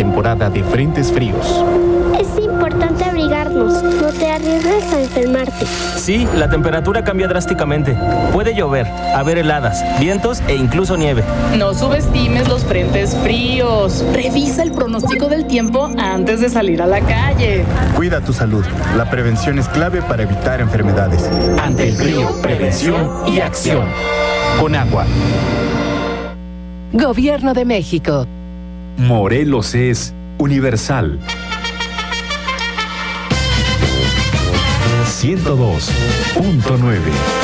temporada de frentes fríos. Es importante abrigarnos, no te arriesgues a enfermarte. Sí, la temperatura cambia drásticamente. Puede llover, haber heladas, vientos e incluso nieve. No subestimes los frentes fríos. Revisa el pronóstico del tiempo antes de salir a la calle. Cuida tu salud. La prevención es clave para evitar enfermedades. Ante el frío, prevención y acción. Con agua. Gobierno de México. Morelos es universal. 102.9.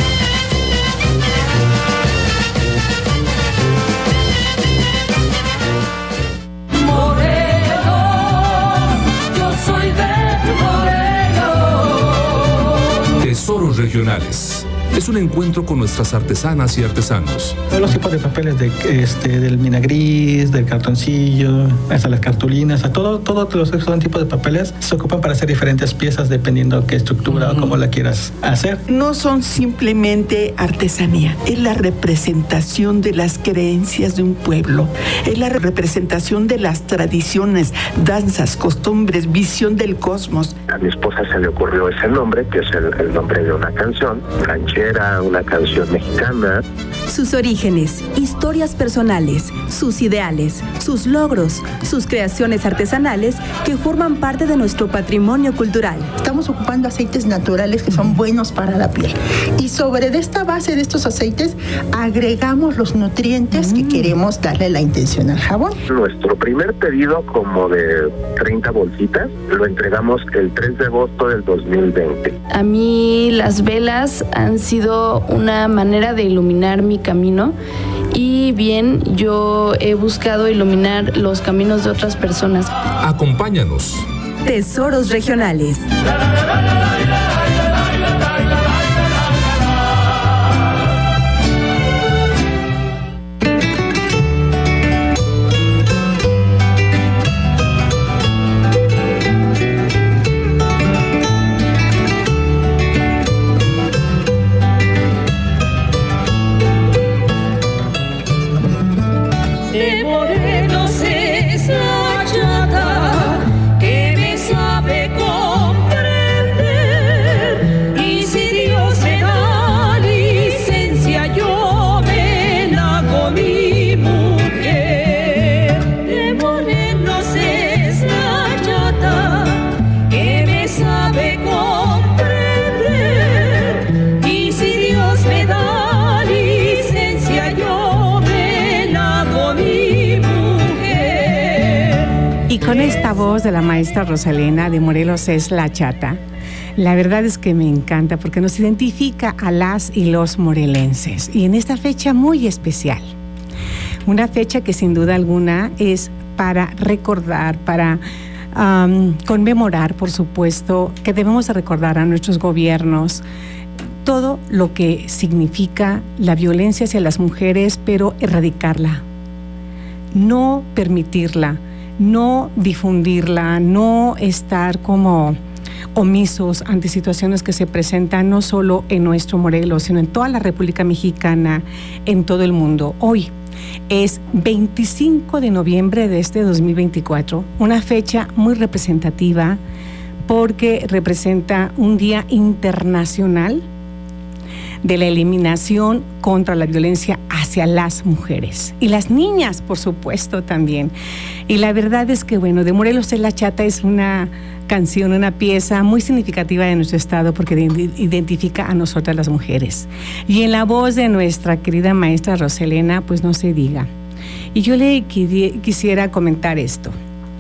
Tesoros regionales. Es un encuentro con nuestras artesanas y artesanos. Todos los tipos de papeles del mina gris, del cartoncillo, hasta las cartulinas, todos los tipos de papeles se ocupan para hacer diferentes piezas dependiendo qué estructura o cómo la quieras hacer. No son simplemente artesanía, es la representación de las creencias de un pueblo, es la representación de las tradiciones, danzas, costumbres, visión del cosmos. A mi esposa se le ocurrió ese nombre, que es el nombre de una canción, ranchera, una canción mexicana. Sus orígenes, historias personales, sus ideales, sus logros, sus creaciones artesanales que forman parte de nuestro patrimonio cultural. Estamos ocupando aceites naturales que son buenos para la piel. Y sobre esta base de estos aceites agregamos los nutrientes que queremos darle la intención al jabón. Nuestro primer pedido, como de 30 bolsitas, lo entregamos el 3 de agosto del 2020. A mí las velas han sido una manera de iluminar mi camino y bien, yo he buscado iluminar los caminos de otras personas. Acompáñanos. Tesoros regionales. Con esta voz de la maestra Rosalena de Morelos es la Chata, la verdad es que me encanta porque nos identifica a las y los morelenses y en esta fecha muy especial. Una fecha que sin duda alguna es para recordar, para conmemorar, por supuesto, que debemos de recordar a nuestros gobiernos todo lo que significa la violencia hacia las mujeres, pero erradicarla, no permitirla, no difundirla, no estar como omisos ante situaciones que se presentan no solo en nuestro Morelos, sino en toda la República Mexicana, en todo el mundo. Hoy es 25 de noviembre de este 2024, una fecha muy representativa porque representa un día internacional de la eliminación contra la violencia hacia las mujeres y las niñas, por supuesto, también. Y la verdad es que, bueno, de Morelos es la Chata es una canción, una pieza muy significativa de nuestro estado porque identifica a nosotras las mujeres. Y en la voz de nuestra querida maestra Rosalena, pues no se diga. Y yo le quisiera comentar esto.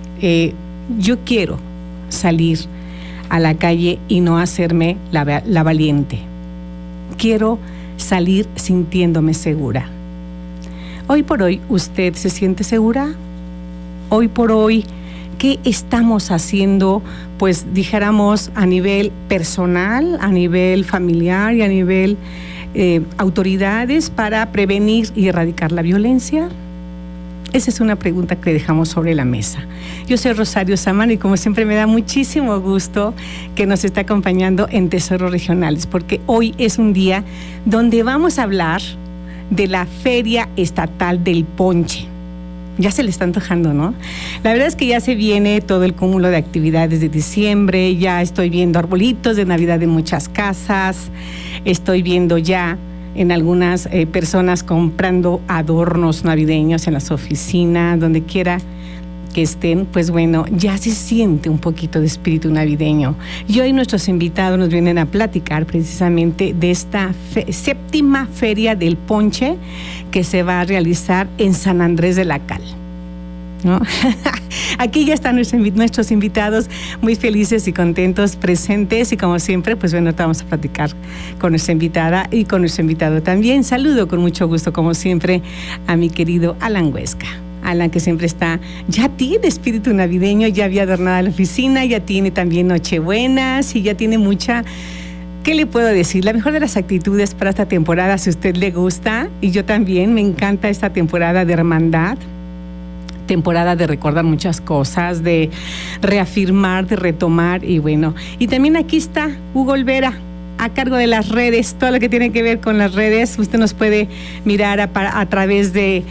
Yo quiero salir a la calle y no hacerme la valiente. Quiero salir sintiéndome segura. Hoy por hoy, ¿usted se siente segura? Hoy por hoy, ¿qué estamos haciendo? Pues dijéramos a nivel personal, a nivel familiar y a nivel autoridades para prevenir y erradicar la violencia. Esa es una pregunta que dejamos sobre la mesa. Yo soy Rosario Samano y como siempre me da muchísimo gusto que nos esté acompañando en Tesoros Regionales, porque hoy es un día donde vamos a hablar de la Feria Estatal del Ponche. Ya se le está antojando, ¿no? La verdad es que ya se viene todo el cúmulo de actividades de diciembre, ya estoy viendo arbolitos de Navidad en muchas casas, estoy viendo ya en algunas personas comprando adornos navideños en las oficinas, donde quiera que estén, pues bueno, ya se siente un poquito de espíritu navideño. Y hoy nuestros invitados nos vienen a platicar precisamente de esta séptima Feria del Ponche que se va a realizar en San Andrés de la Cal, ¿no? Aquí ya están nuestros invitados muy felices y contentos, presentes, y como siempre, pues bueno, vamos a platicar con nuestra invitada y con nuestro invitado también. Saludo con mucho gusto, como siempre, a mi querido Alan Huesca. Alan, que siempre está, ya tiene espíritu navideño, ya había adornado la oficina, ya tiene también Nochebuenas y ya tiene mucha... ¿Qué le puedo decir? La mejor de las actitudes para esta temporada, si a usted le gusta, y yo también, me encanta esta temporada de hermandad, temporada de recordar muchas cosas, de reafirmar, de retomar, y bueno, y también aquí está Hugo Olvera, a cargo de las redes, todo lo que tiene que ver con las redes. Usted nos puede mirar a través de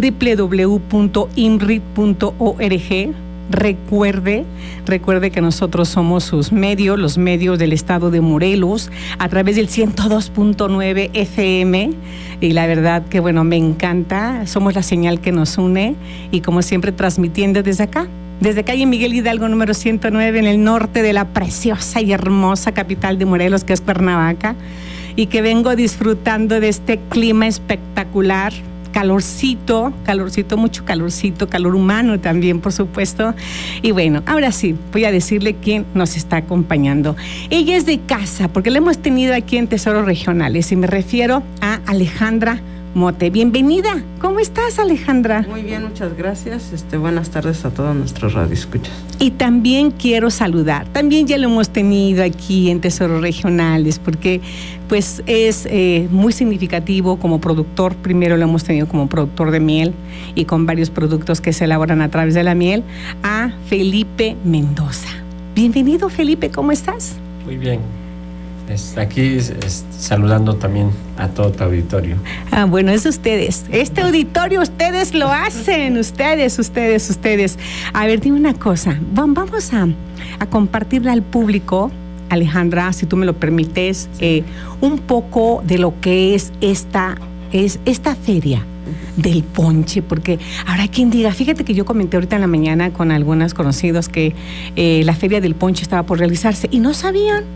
www.imrit.org. Recuerde que nosotros somos sus medios, los medios del estado de Morelos, a través del 102.9 FM, y la verdad que bueno, me encanta, somos la señal que nos une, y como siempre transmitiendo desde acá, desde calle Miguel Hidalgo número 109, en el norte de la preciosa y hermosa capital de Morelos, que es Cuernavaca, y que vengo disfrutando de este clima espectacular. Calorcito, mucho calorcito, calor humano también, por supuesto. Y bueno, ahora sí, voy a decirle quién nos está acompañando. Ella es de casa, porque la hemos tenido aquí en Tesoros Regionales, y me refiero a Alejandra Mote. Bienvenida. ¿Cómo estás, Alejandra? Muy bien, muchas gracias. Buenas tardes a todos nuestros radioescuchas. Y también quiero saludar, también ya lo hemos tenido aquí en Tesoros Regionales, porque pues es muy significativo como productor. Primero lo hemos tenido como productor de miel y con varios productos que se elaboran a través de la miel, a Felipe Mendoza. Bienvenido, Felipe, ¿cómo estás? Muy bien. Aquí saludando también a todo tu auditorio. Bueno, es ustedes. Este auditorio ustedes lo hacen. Ustedes. A ver, dime una cosa. Vamos a compartirle al público, Alejandra, si tú me lo permites, un poco de lo que es esta feria del ponche, porque habrá quien diga, fíjate que yo comenté ahorita en la mañana con algunos conocidos que la feria del ponche estaba por realizarse y no sabían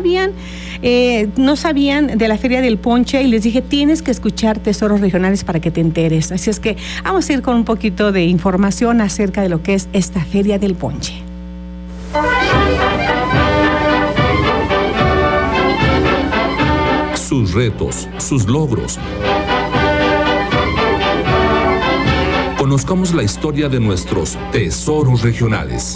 de la feria del ponche, y les dije, tienes que escuchar Tesoros Regionales para que te enteres. Así es que vamos a ir con un poquito de información acerca de lo que es esta feria del ponche. Sus retos, sus logros. Conozcamos la historia de nuestros tesoros regionales.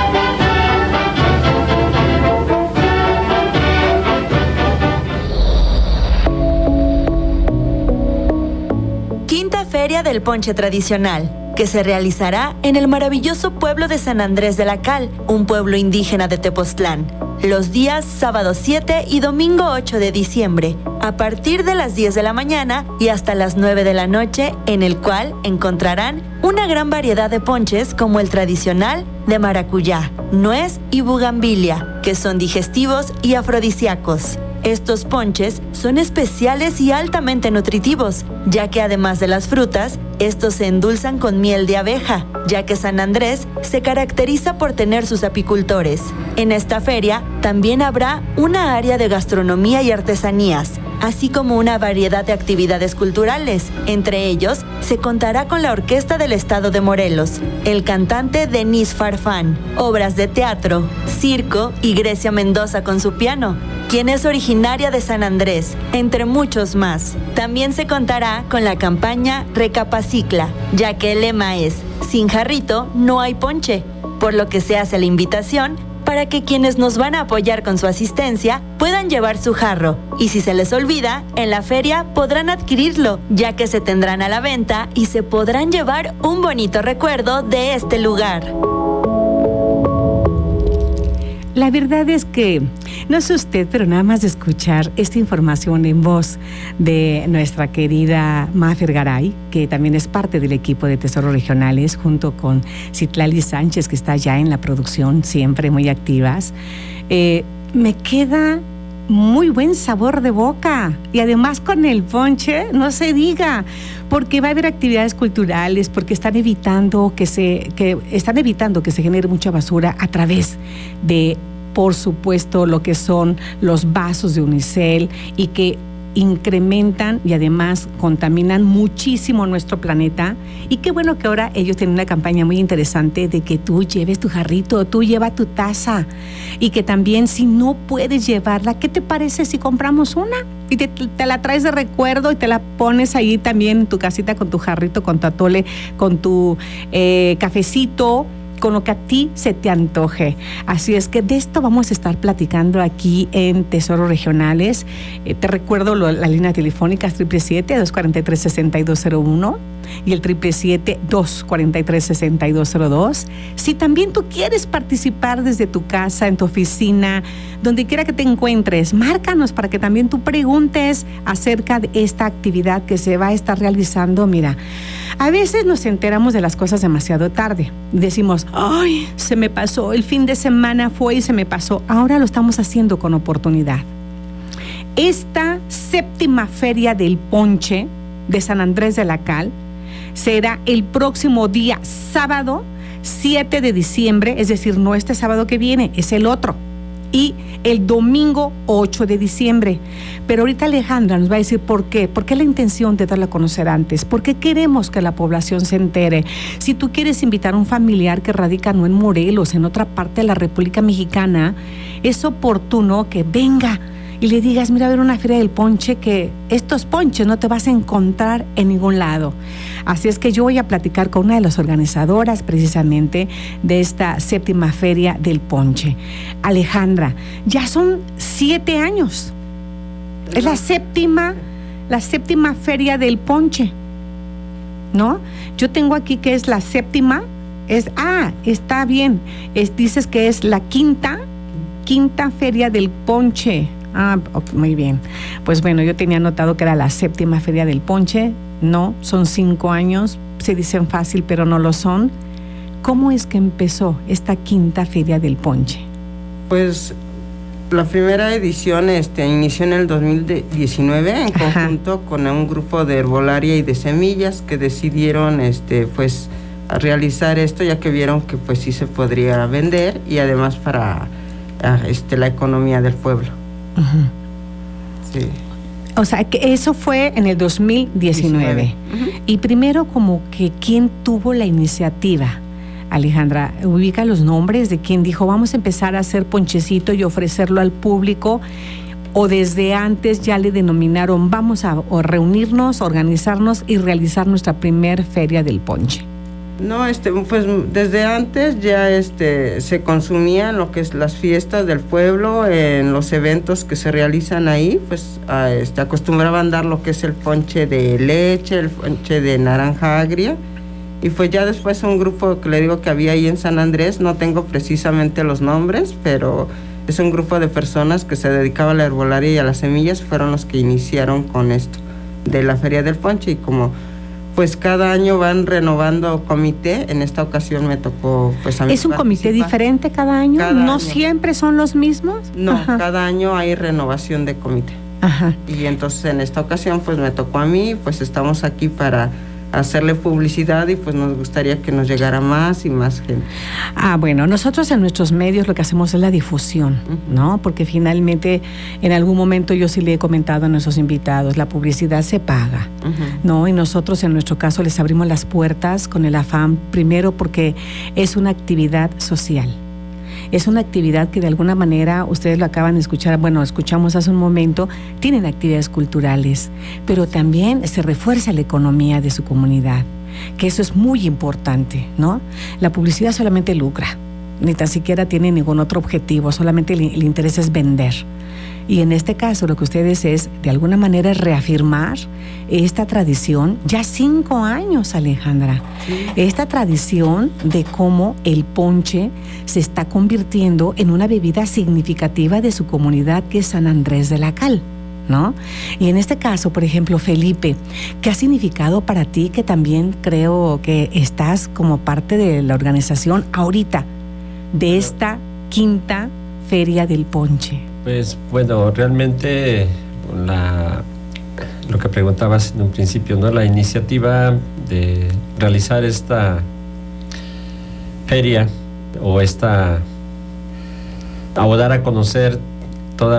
Quinta Feria del Ponche Tradicional, que se realizará en el maravilloso pueblo de San Andrés de la Cal, un pueblo indígena de Tepoztlán, los días sábado 7 y domingo 8 de diciembre, a partir de las 10 de la mañana y hasta las 9 de la noche, en el cual encontrarán una gran variedad de ponches como el tradicional de maracuyá, nuez y bugambilia, que son digestivos y afrodisíacos. Estos ponches son especiales y altamente nutritivos, ya que además de las frutas, estos se endulzan con miel de abeja, ya que San Andrés se caracteriza por tener sus apicultores. En esta feria también habrá una área de gastronomía y artesanías, así como una variedad de actividades culturales. Entre ellos, se contará con la Orquesta del Estado de Morelos, el cantante Denis Farfán, obras de teatro, circo y Grecia Mendoza con su piano, quien es originaria de San Andrés, entre muchos más. También se contará con la campaña Recapacicla, ya que el lema es "Sin jarrito no hay ponche", por lo que se hace la invitación para que quienes nos van a apoyar con su asistencia puedan llevar su jarro, y si se les olvida, en la feria podrán adquirirlo, ya que se tendrán a la venta y se podrán llevar un bonito recuerdo de este lugar. La verdad es que No sé usted, pero nada más de escuchar esta información en voz de nuestra querida Mafer Garay, que también es parte del equipo de Tesoros Regionales, junto con Citlali Sánchez, que está ya en la producción, siempre muy activas, me queda muy buen sabor de boca. Y además con el ponche, no se diga, porque va a haber actividades culturales, porque están evitando que se genere mucha basura a través de, por supuesto, lo que son los vasos de unicel, y que incrementan y además contaminan muchísimo nuestro planeta. Y qué bueno que ahora ellos tienen una campaña muy interesante de que tú lleves tu jarrito, tú lleva tu taza, y que también, si no puedes llevarla, ¿qué te parece si compramos una? Y te la traes de recuerdo y te la pones ahí también en tu casita con tu jarrito, con tu atole, con tu cafecito, con lo que a ti se te antoje. Así es que de esto vamos a estar platicando aquí en Tesoros Regionales. Te recuerdo la línea telefónica es 777-243-6201 y el 777-243-6202. Si también tú quieres participar desde tu casa, en tu oficina, donde quiera que te encuentres, márcanos para que también tú preguntes acerca de esta actividad que se va a estar realizando. Mira, a veces nos enteramos de las cosas demasiado tarde. Decimos, ay, se me pasó, el fin de semana fue y se me pasó. Ahora lo estamos haciendo con oportunidad. Esta 7ª Feria del Ponche de San Andrés de la Cal será el próximo día sábado 7 de diciembre, es decir, no este sábado que viene, es el otro, y el domingo 8 de diciembre. Pero ahorita Alejandra nos va a decir por qué. ¿Por qué la intención de darlo a conocer antes? ¿Por qué queremos que la población se entere? Si tú quieres invitar a un familiar que radica no en Morelos, en otra parte de la República Mexicana, es oportuno que venga y le digas, mira, a ver una feria del ponche, que estos ponches no te vas a encontrar en ningún lado. Así es que yo voy a platicar con una de las organizadoras precisamente de esta 7ª Feria del Ponche. Alejandra, ya son 7 años. Es la séptima Feria del Ponche, ¿no? Yo tengo aquí que es la 7ª, está bien, dices que es la quinta Feria del Ponche. Muy bien. Pues bueno, yo tenía notado que era la 7ª Feria del Ponche. No, son 5 años. Se dicen fácil, pero no lo son. ¿Cómo es que empezó esta 5ª Feria del Ponche? Pues la primera edición inició en el 2019 en conjunto con un grupo de herbolaria y de semillas que decidieron pues a realizar esto, ya que vieron que pues sí se podría vender, y además para la economía del pueblo. Uh-huh. Sí. O sea, que eso fue en el 2019. Uh-huh. Y primero, como que, ¿quién tuvo la iniciativa? Alejandra, ubica los nombres de quien dijo, vamos a empezar a hacer ponchecito y ofrecerlo al público, o desde antes ya le denominaron, vamos a reunirnos, organizarnos y realizar nuestra primer feria del ponche. No, pues desde antes ya se consumían lo que es las fiestas del pueblo, en los eventos que se realizan ahí, pues acostumbraban dar lo que es el ponche de leche, el ponche de naranja agria, y pues ya después un grupo que le digo que había ahí en San Andrés, no tengo precisamente los nombres, pero es un grupo de personas que se dedicaba a la herbolaria y a las semillas, fueron los que iniciaron con esto de la Feria del Ponche, y como pues cada año van renovando comité. En esta ocasión me tocó pues a mí. ¿Es un comité diferente cada año? ¿No año siempre son los mismos? No, ajá, cada año hay renovación de comité. Ajá. Y entonces en esta ocasión pues me tocó a mí, pues estamos aquí para hacerle publicidad y pues nos gustaría que nos llegara más y más gente. Bueno, nosotros en nuestros medios lo que hacemos es la difusión, ¿no? Porque finalmente en algún momento yo sí le he comentado a nuestros invitados, la publicidad se paga, ¿no? Y nosotros en nuestro caso les abrimos las puertas con el afán, primero porque es una actividad social. Es una actividad que de alguna manera, ustedes lo acaban de escuchar, bueno, escuchamos hace un momento, tienen actividades culturales, pero también se refuerza la economía de su comunidad, que eso es muy importante, ¿no? La publicidad solamente lucra, ni tan siquiera tiene ningún otro objetivo, solamente el interés es vender. Y en este caso lo que ustedes es, de alguna manera, reafirmar esta tradición, ya 5 años, Alejandra, esta tradición de cómo el ponche se está convirtiendo en una bebida significativa de su comunidad, que es San Andrés de la Cal, ¿no? Y en este caso, por ejemplo, Felipe, ¿qué ha significado para ti, que también creo que estás como parte de la organización ahorita de esta quinta Feria del Ponche? Pues bueno, realmente lo que preguntabas en un principio, ¿no? La iniciativa de realizar esta feria o dar a conocer toda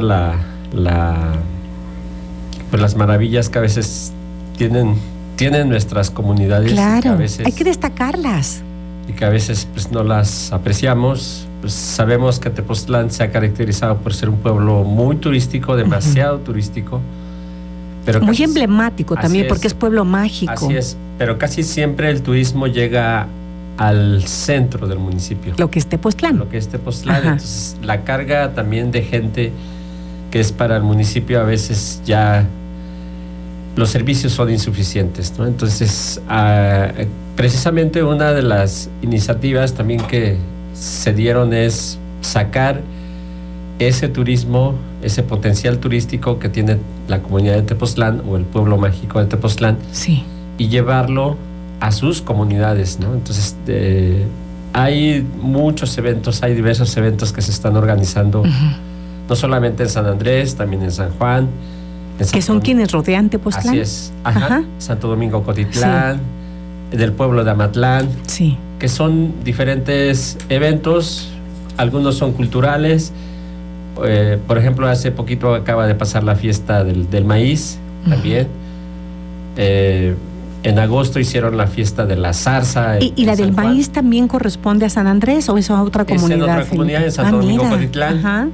pues las maravillas que a veces tienen nuestras comunidades. Claro, que a veces, hay que destacarlas. Y que a veces pues no las apreciamos. Pues sabemos que Tepoztlán se ha caracterizado por ser un pueblo muy turístico, demasiado turístico. Pero muy emblemático también, porque es pueblo mágico. Así es, pero casi siempre el turismo llega al centro del municipio. Lo que es Tepoztlán. Entonces, la carga también de gente que es para el municipio, a veces ya los servicios son insuficientes, ¿no? Entonces, precisamente una de las iniciativas también que se dieron es sacar ese turismo, ese potencial turístico que tiene la comunidad de Tepoztlán o el pueblo mágico de Tepoztlán, y llevarlo a sus comunidades, ¿no? Entonces, hay muchos eventos, hay diversos eventos que se están organizando, no solamente en San Andrés, también en San Juan. Que son quienes rodean Tepoztlán. Así es, Santo Domingo Cotitlán, del pueblo de Amatlán, que son diferentes eventos, algunos son culturales. Por ejemplo, hace poquito acaba de pasar la fiesta del maíz, también. En agosto hicieron la fiesta de la zarza. ¿Y la del maíz también corresponde a San Andrés o es a otra comunidad? Es en otra comunidad, en Santo Domingo Cotitlán.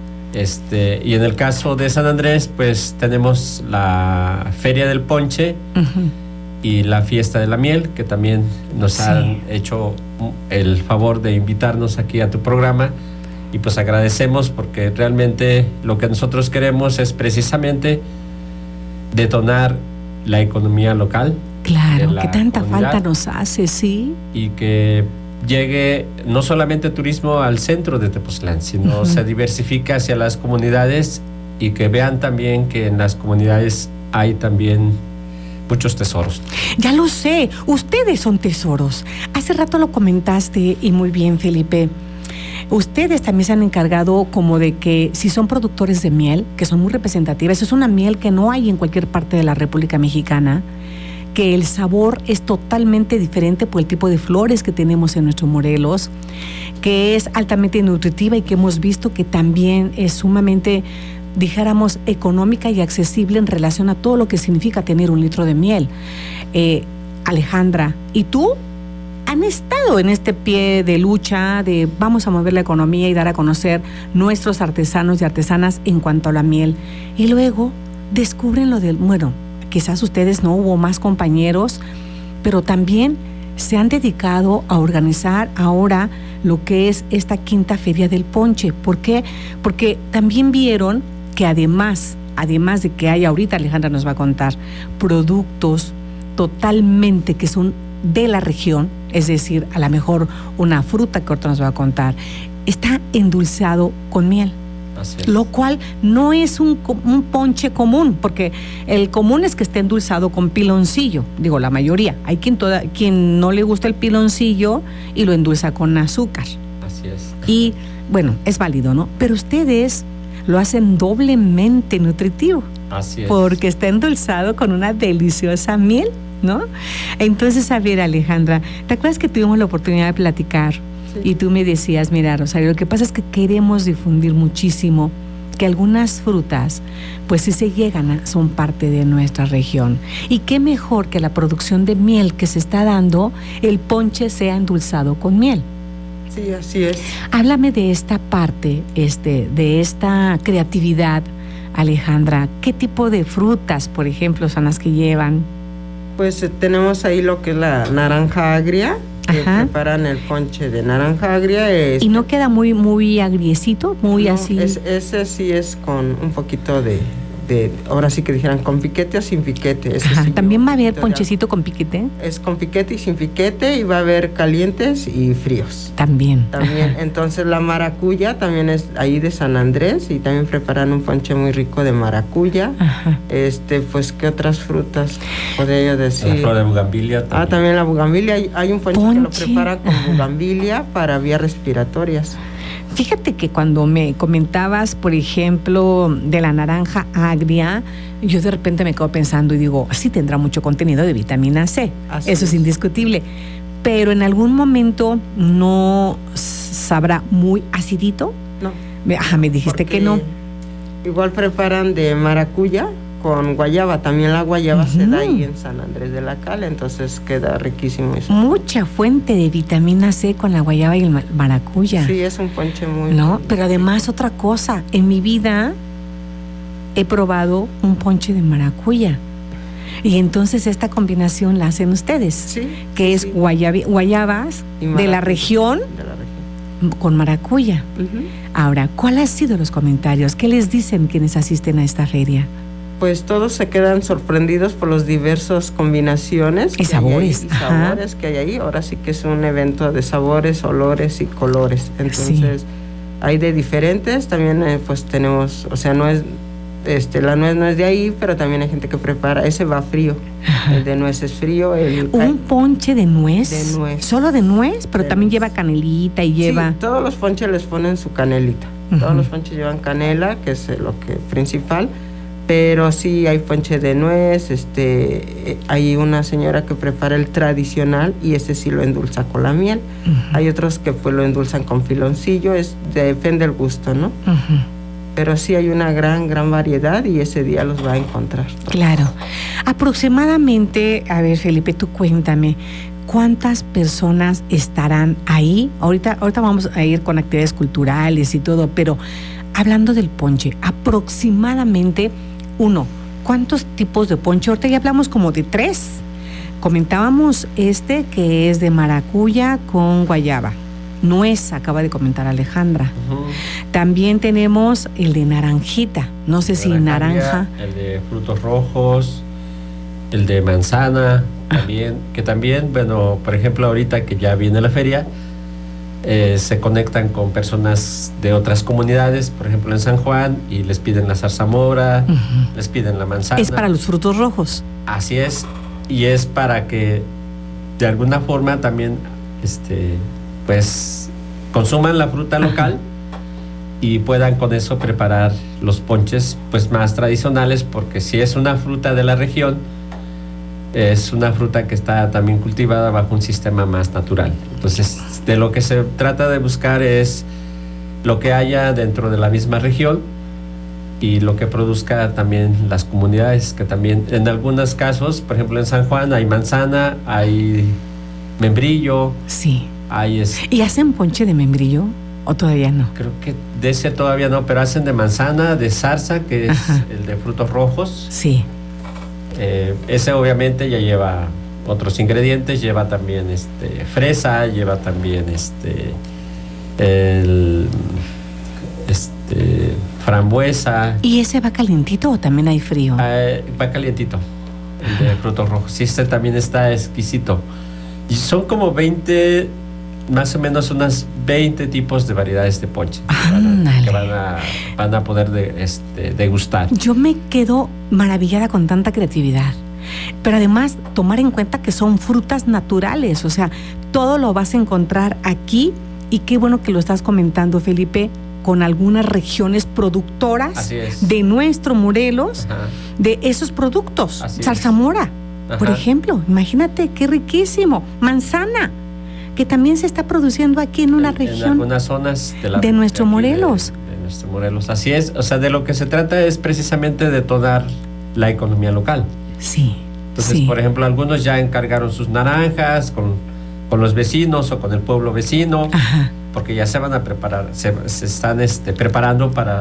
Y en el caso de San Andrés, pues tenemos la Feria del Ponche y la Fiesta de la Miel, que también nos han hecho el favor de invitarnos aquí a tu programa. Y pues agradecemos, porque realmente lo que nosotros queremos es precisamente detonar la economía local. Claro, que tanta falta nos hace, y que llegue no solamente turismo al centro de Tepoztlán, sino se diversifica hacia las comunidades, y que vean también que en las comunidades hay también muchos tesoros. Ya lo sé, ustedes son tesoros. Hace rato lo comentaste y muy bien, Felipe. Ustedes también se han encargado como de que si son productores de miel, que son muy representativas, es una miel que no hay en cualquier parte de la República Mexicana, que el sabor es totalmente diferente por el tipo de flores que tenemos en nuestro Morelos, que es altamente nutritiva y que hemos visto que también es sumamente, dijéramos, económica y accesible en relación a todo lo que significa tener 1 litro de miel. Alejandra, ¿y tú? Han estado en este pie de lucha de vamos a mover la economía y dar a conocer nuestros artesanos y artesanas en cuanto a la miel. Y luego descubren lo del, bueno, quizás ustedes no hubo más compañeros, pero también se han dedicado a organizar ahora lo que es esta quinta Feria del Ponche. ¿Por qué? Porque también vieron que además de que hay ahorita, Alejandra nos va a contar, productos totalmente que son de la región, es decir, a lo mejor una fruta que ahorita nos va a contar, está endulzado con miel. Lo cual no es un ponche común, porque el común es que esté endulzado con piloncillo, digo la mayoría. Hay quien no le gusta el piloncillo y lo endulza con azúcar. Así es. Y bueno, es válido, ¿no? Pero ustedes lo hacen doblemente nutritivo. Así es. Porque está endulzado con una deliciosa miel, ¿no? Entonces, a ver, Alejandra, ¿te acuerdas que tuvimos la oportunidad de platicar? Y tú me decías, mira, Rosario, lo que pasa es que queremos difundir muchísimo que algunas frutas, pues si se llegan, son parte de nuestra región. Y qué mejor que la producción de miel que se está dando, el ponche sea endulzado con miel. Sí, así es. Háblame de esta parte, de esta creatividad, Alejandra. ¿Qué tipo de frutas, por ejemplo, son las que llevan? Pues tenemos ahí lo que es la naranja agria. que preparan el ponche de naranja agria. ¿Y no queda muy agriecito? Muy así. Ese sí es con un poquito de, ahora sí que dijeran, con piquete o sin piquete. Sí, ¿también va a haber ponchecito con piquete? Es con piquete y sin piquete, y va a haber calientes y fríos. También. Entonces la maracuya también es ahí de San Andrés, y también preparan un ponche muy rico de maracuya. Pues ¿qué otras frutas podría yo decir? La flor de bugambilia también. También la bugambilia. Hay un ponche que lo preparan con bugambilia para vías respiratorias. Fíjate que cuando me comentabas, por ejemplo, de la naranja agria, yo de repente me quedo pensando y digo, sí tendrá mucho contenido de vitamina C, eso es indiscutible, pero en algún momento no sabrá muy acidito. No. Me dijiste que no. Igual preparan de maracuya con guayaba, también la guayaba se da ahí en San Andrés de la Cal, entonces queda riquísimo eso. Mucha fuente de vitamina C con la guayaba y el maracuya. Sí, es un ponche muy... No, pero además otra cosa, en mi vida he probado un ponche de maracuya. Y entonces esta combinación la hacen ustedes, que es guayabas de la región con maracuya. Ahora, ¿cuáles han sido los comentarios? ¿Qué les dicen quienes asisten a esta feria? Pues todos se quedan sorprendidos por los diversos combinaciones y sabores que hay ahí. Ahora sí que es un evento de sabores, olores y colores. Entonces hay de diferentes. También pues tenemos, o sea, no es la nuez no es de ahí, pero también hay gente que prepara. Ese va frío. El de nuez es frío. ¿Un ponche de nuez? De nuez. ¿Solo de nuez? Pero también lleva canelita y lleva... Sí, todos los ponches les ponen su canelita. Todos los ponches llevan canela, que es lo que principal. Pero sí hay ponche de nuez, hay una señora que prepara el tradicional y ese sí lo endulza con la miel. Hay otros que pues lo endulzan con piloncillo, depende del gusto, ¿no? Pero sí hay una gran variedad y ese día los va a encontrar. Claro. Aproximadamente, a ver, Felipe, tú cuéntame, ¿cuántas personas estarán ahí? Ahorita vamos a ir con actividades culturales y todo, pero hablando del ponche, aproximadamente... ¿cuántos tipos de ponche? Ahorita ya hablamos como de 3. Comentábamos que es de maracuya con guayaba. Nuez, acaba de comentar Alejandra. También tenemos el de naranjita. No sé si naranja. El de frutos rojos, el de manzana, también, que también, bueno, por ejemplo, ahorita que ya viene la feria, se conectan con personas de otras comunidades, por ejemplo en San Juan, y les piden la zarzamora, les piden la manzana. Es para los frutos rojos. Así es, y es para que de alguna forma también pues consuman la fruta local y puedan con eso preparar los ponches pues más tradicionales, porque si es una fruta de la región, es una fruta que está también cultivada bajo un sistema más natural. Entonces, de lo que se trata de buscar es lo que haya dentro de la misma región y lo que produzca también las comunidades, que también en algunos casos, por ejemplo en San Juan hay manzana, hay membrillo. Sí. Hay ¿Y hacen ponche de membrillo o todavía no? Creo que de ese todavía no, pero hacen de manzana, de zarza, que es el de frutos rojos. Sí. Ese obviamente ya lleva otros ingredientes, lleva también fresa, lleva también frambuesa. ¿Y ese va calientito o también hay frío? Va calientito, el de frutos rojos. Sí, también está exquisito. Y son como 20, más o menos unas 20 tipos de variedades de ponche que van a poder degustar. Yo me quedo maravillada con tanta creatividad. Pero además, tomar en cuenta que son frutas naturales, o sea, todo lo vas a encontrar aquí, y qué bueno que lo estás comentando, Felipe, con algunas regiones productoras de nuestro Morelos, de esos productos. Zarzamora, por ejemplo, imagínate qué riquísimo. Manzana, que también se está produciendo aquí en una región. En algunas zonas de nuestro Morelos. De nuestro Morelos, así es. O sea, de lo que se trata es precisamente de detonar la economía local. Sí. Entonces, por ejemplo, algunos ya encargaron sus naranjas con los vecinos o con el pueblo vecino, porque ya se van a preparar, se están preparando para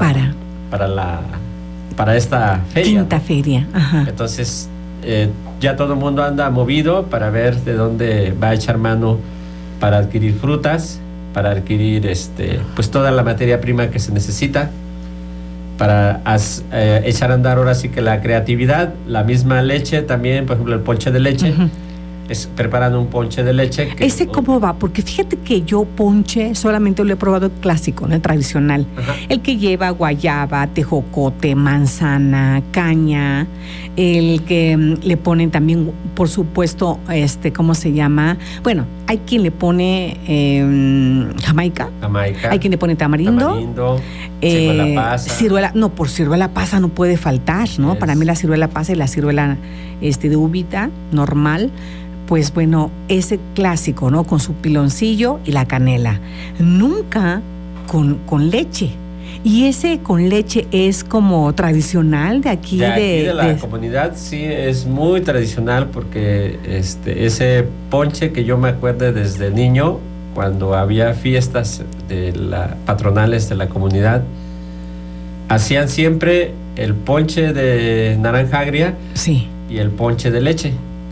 esta feria. Quinta feria. Entonces, ya todo el mundo anda movido para ver de dónde va a echar mano para adquirir frutas, para adquirir pues toda la materia prima que se necesita para echar a andar ahora sí que la creatividad. La misma leche también, por ejemplo el ponche de leche. Preparan un ponche de leche. ¿Ese cómo va? Porque fíjate que yo ponche solamente lo he probado el clásico, ¿no? El tradicional. El que lleva guayaba, tejocote, manzana, caña, el que le ponen también, por supuesto, ¿cómo se llama? Bueno, hay quien le pone jamaica. Hay quien le pone tamarindo. Ciruela pasa. Por ciruela pasa no puede faltar, ¿no? Para mí la ciruela pasa y la ciruela de uvita normal. Pues bueno, ese clásico, ¿no? Con su piloncillo y la canela. Nunca con leche. Y ese con leche es como tradicional de aquí. De la comunidad, sí, es muy tradicional porque ese ponche que yo me acuerdo desde niño, cuando había fiestas patronales de la comunidad, hacían siempre el ponche de naranja agria y el ponche de leche.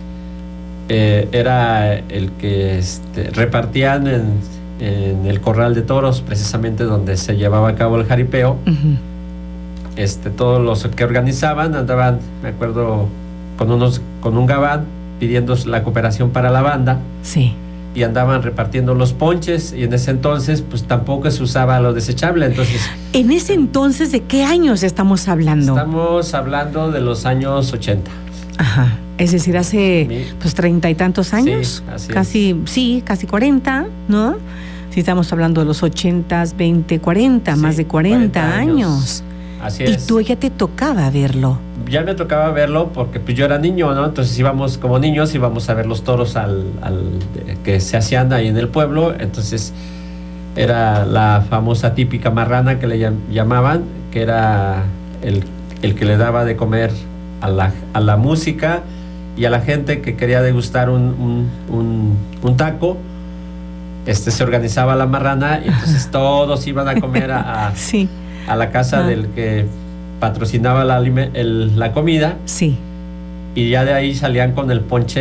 Era el que repartían en el corral de toros, precisamente donde se llevaba a cabo el jaripeo. Todos los que organizaban andaban, me acuerdo, con un gabán pidiendo la cooperación para la banda. Sí. Y andaban repartiendo los ponches, y en ese entonces pues tampoco se usaba lo desechable. Entonces, ¿en ese entonces de qué años estamos hablando? Estamos hablando de los años 80. Ajá. Es decir, hace pues 30 y tantos años. Sí, casi 40, ¿no? Si estamos hablando de los 80s, 20, 40, más de 40 años. Así es. Y tú ya te tocaba verlo. Ya me tocaba verlo porque pues yo era niño, ¿no? Entonces íbamos como niños, íbamos a ver los toros que se hacían ahí en el pueblo. Entonces era la famosa típica marrana que le llamaban, que era el que le daba de comer a la música y a la gente que quería degustar un taco. Se organizaba la marrana y entonces todos iban a comer a la casa del que patrocinaba la comida. Sí. Y ya de ahí salían con el ponche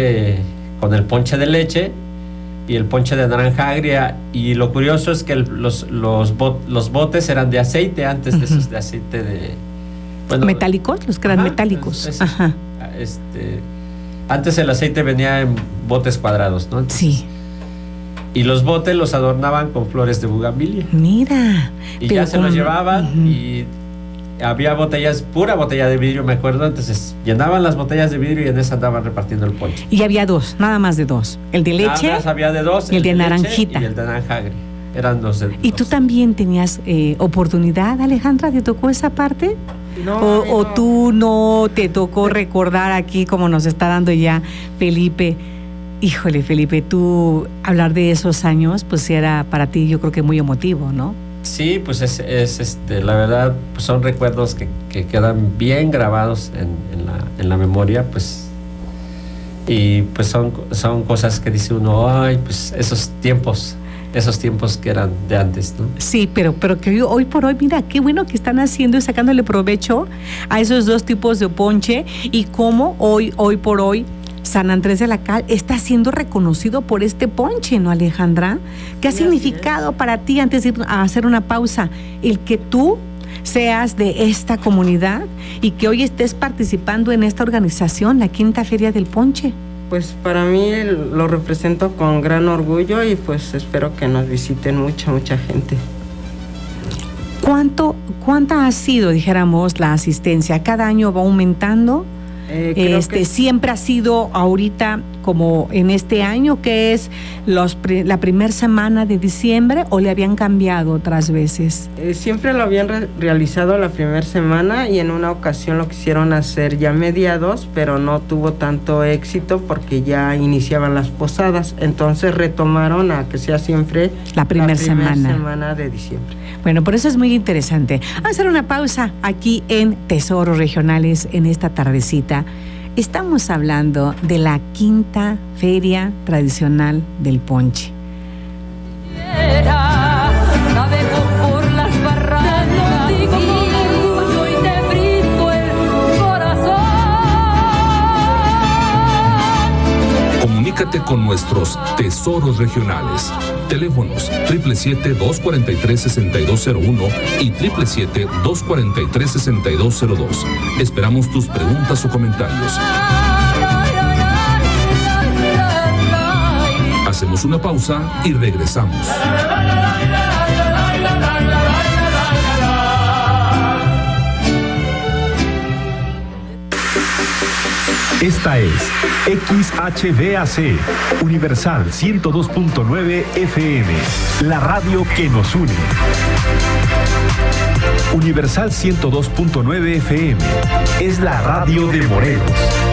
de leche y el ponche de naranja agria. Y lo curioso es que los botes eran de aceite antes de esos de aceite metálicos, los que eran metálicos. Ajá. Antes el aceite venía en botes cuadrados, ¿no? Entonces, y los botes los adornaban con flores de bugambilia. Mira. Y ya se los llevaban y había pura botella de vidrio, me acuerdo. Entonces llenaban las botellas de vidrio y en esa andaban repartiendo el ponche. Y había dos, nada más de dos. El de leche. Nada más había de dos. Y el de naranjita. Y el de naranja agria. Eran dos. ¿Y tú también tenías oportunidad, Alejandra? ¿Te tocó esa parte? No, ¿O tú no te tocó recordar aquí, como nos está dando ya Felipe? Híjole, Felipe, tú hablar de esos años, pues era para ti, yo creo que muy emotivo, ¿no? Sí, pues es la verdad, pues son recuerdos que quedan bien grabados en la memoria, pues. Y pues son cosas que dice uno, ay, pues esos tiempos que eran de antes, ¿no? Sí, pero que hoy por hoy, mira, qué bueno que están haciendo y sacándole provecho a esos dos tipos de ponche, y cómo hoy por hoy San Andrés de la Cal está siendo reconocido por este ponche, ¿no, Alejandra? ¿Qué ha significado para ti, antes de ir a hacer una pausa, el que tú seas de esta comunidad y que hoy estés participando en esta organización, la Quinta Feria del Ponche? Pues para mí lo represento con gran orgullo y pues espero que nos visiten mucha gente. ¿Cuánta ha sido, dijéramos, la asistencia? ¿Cada año va aumentando? Siempre ha sido ahorita como en este año, que es la primera semana de diciembre, o le habían cambiado otras veces? Siempre lo habían realizado la primera semana, y en una ocasión lo quisieron hacer ya mediados, pero no tuvo tanto éxito porque ya iniciaban las posadas. Entonces retomaron a que sea siempre la primera semana de diciembre. Bueno, por eso es muy interesante. Vamos a hacer una pausa aquí en Tesoros Regionales en esta tardecita. Estamos hablando de la Quinta Feria Tradicional del Ponche. Comunícate Comunícate con nuestros tesoros regionales. Teléfonos 777-243-6201 y 777-243-6202. Esperamos tus preguntas o comentarios. Hacemos una pausa y regresamos. Esta es XHVAC, Universal 102.9 FM, la radio que nos une. Universal 102.9 FM es la radio de Morelos.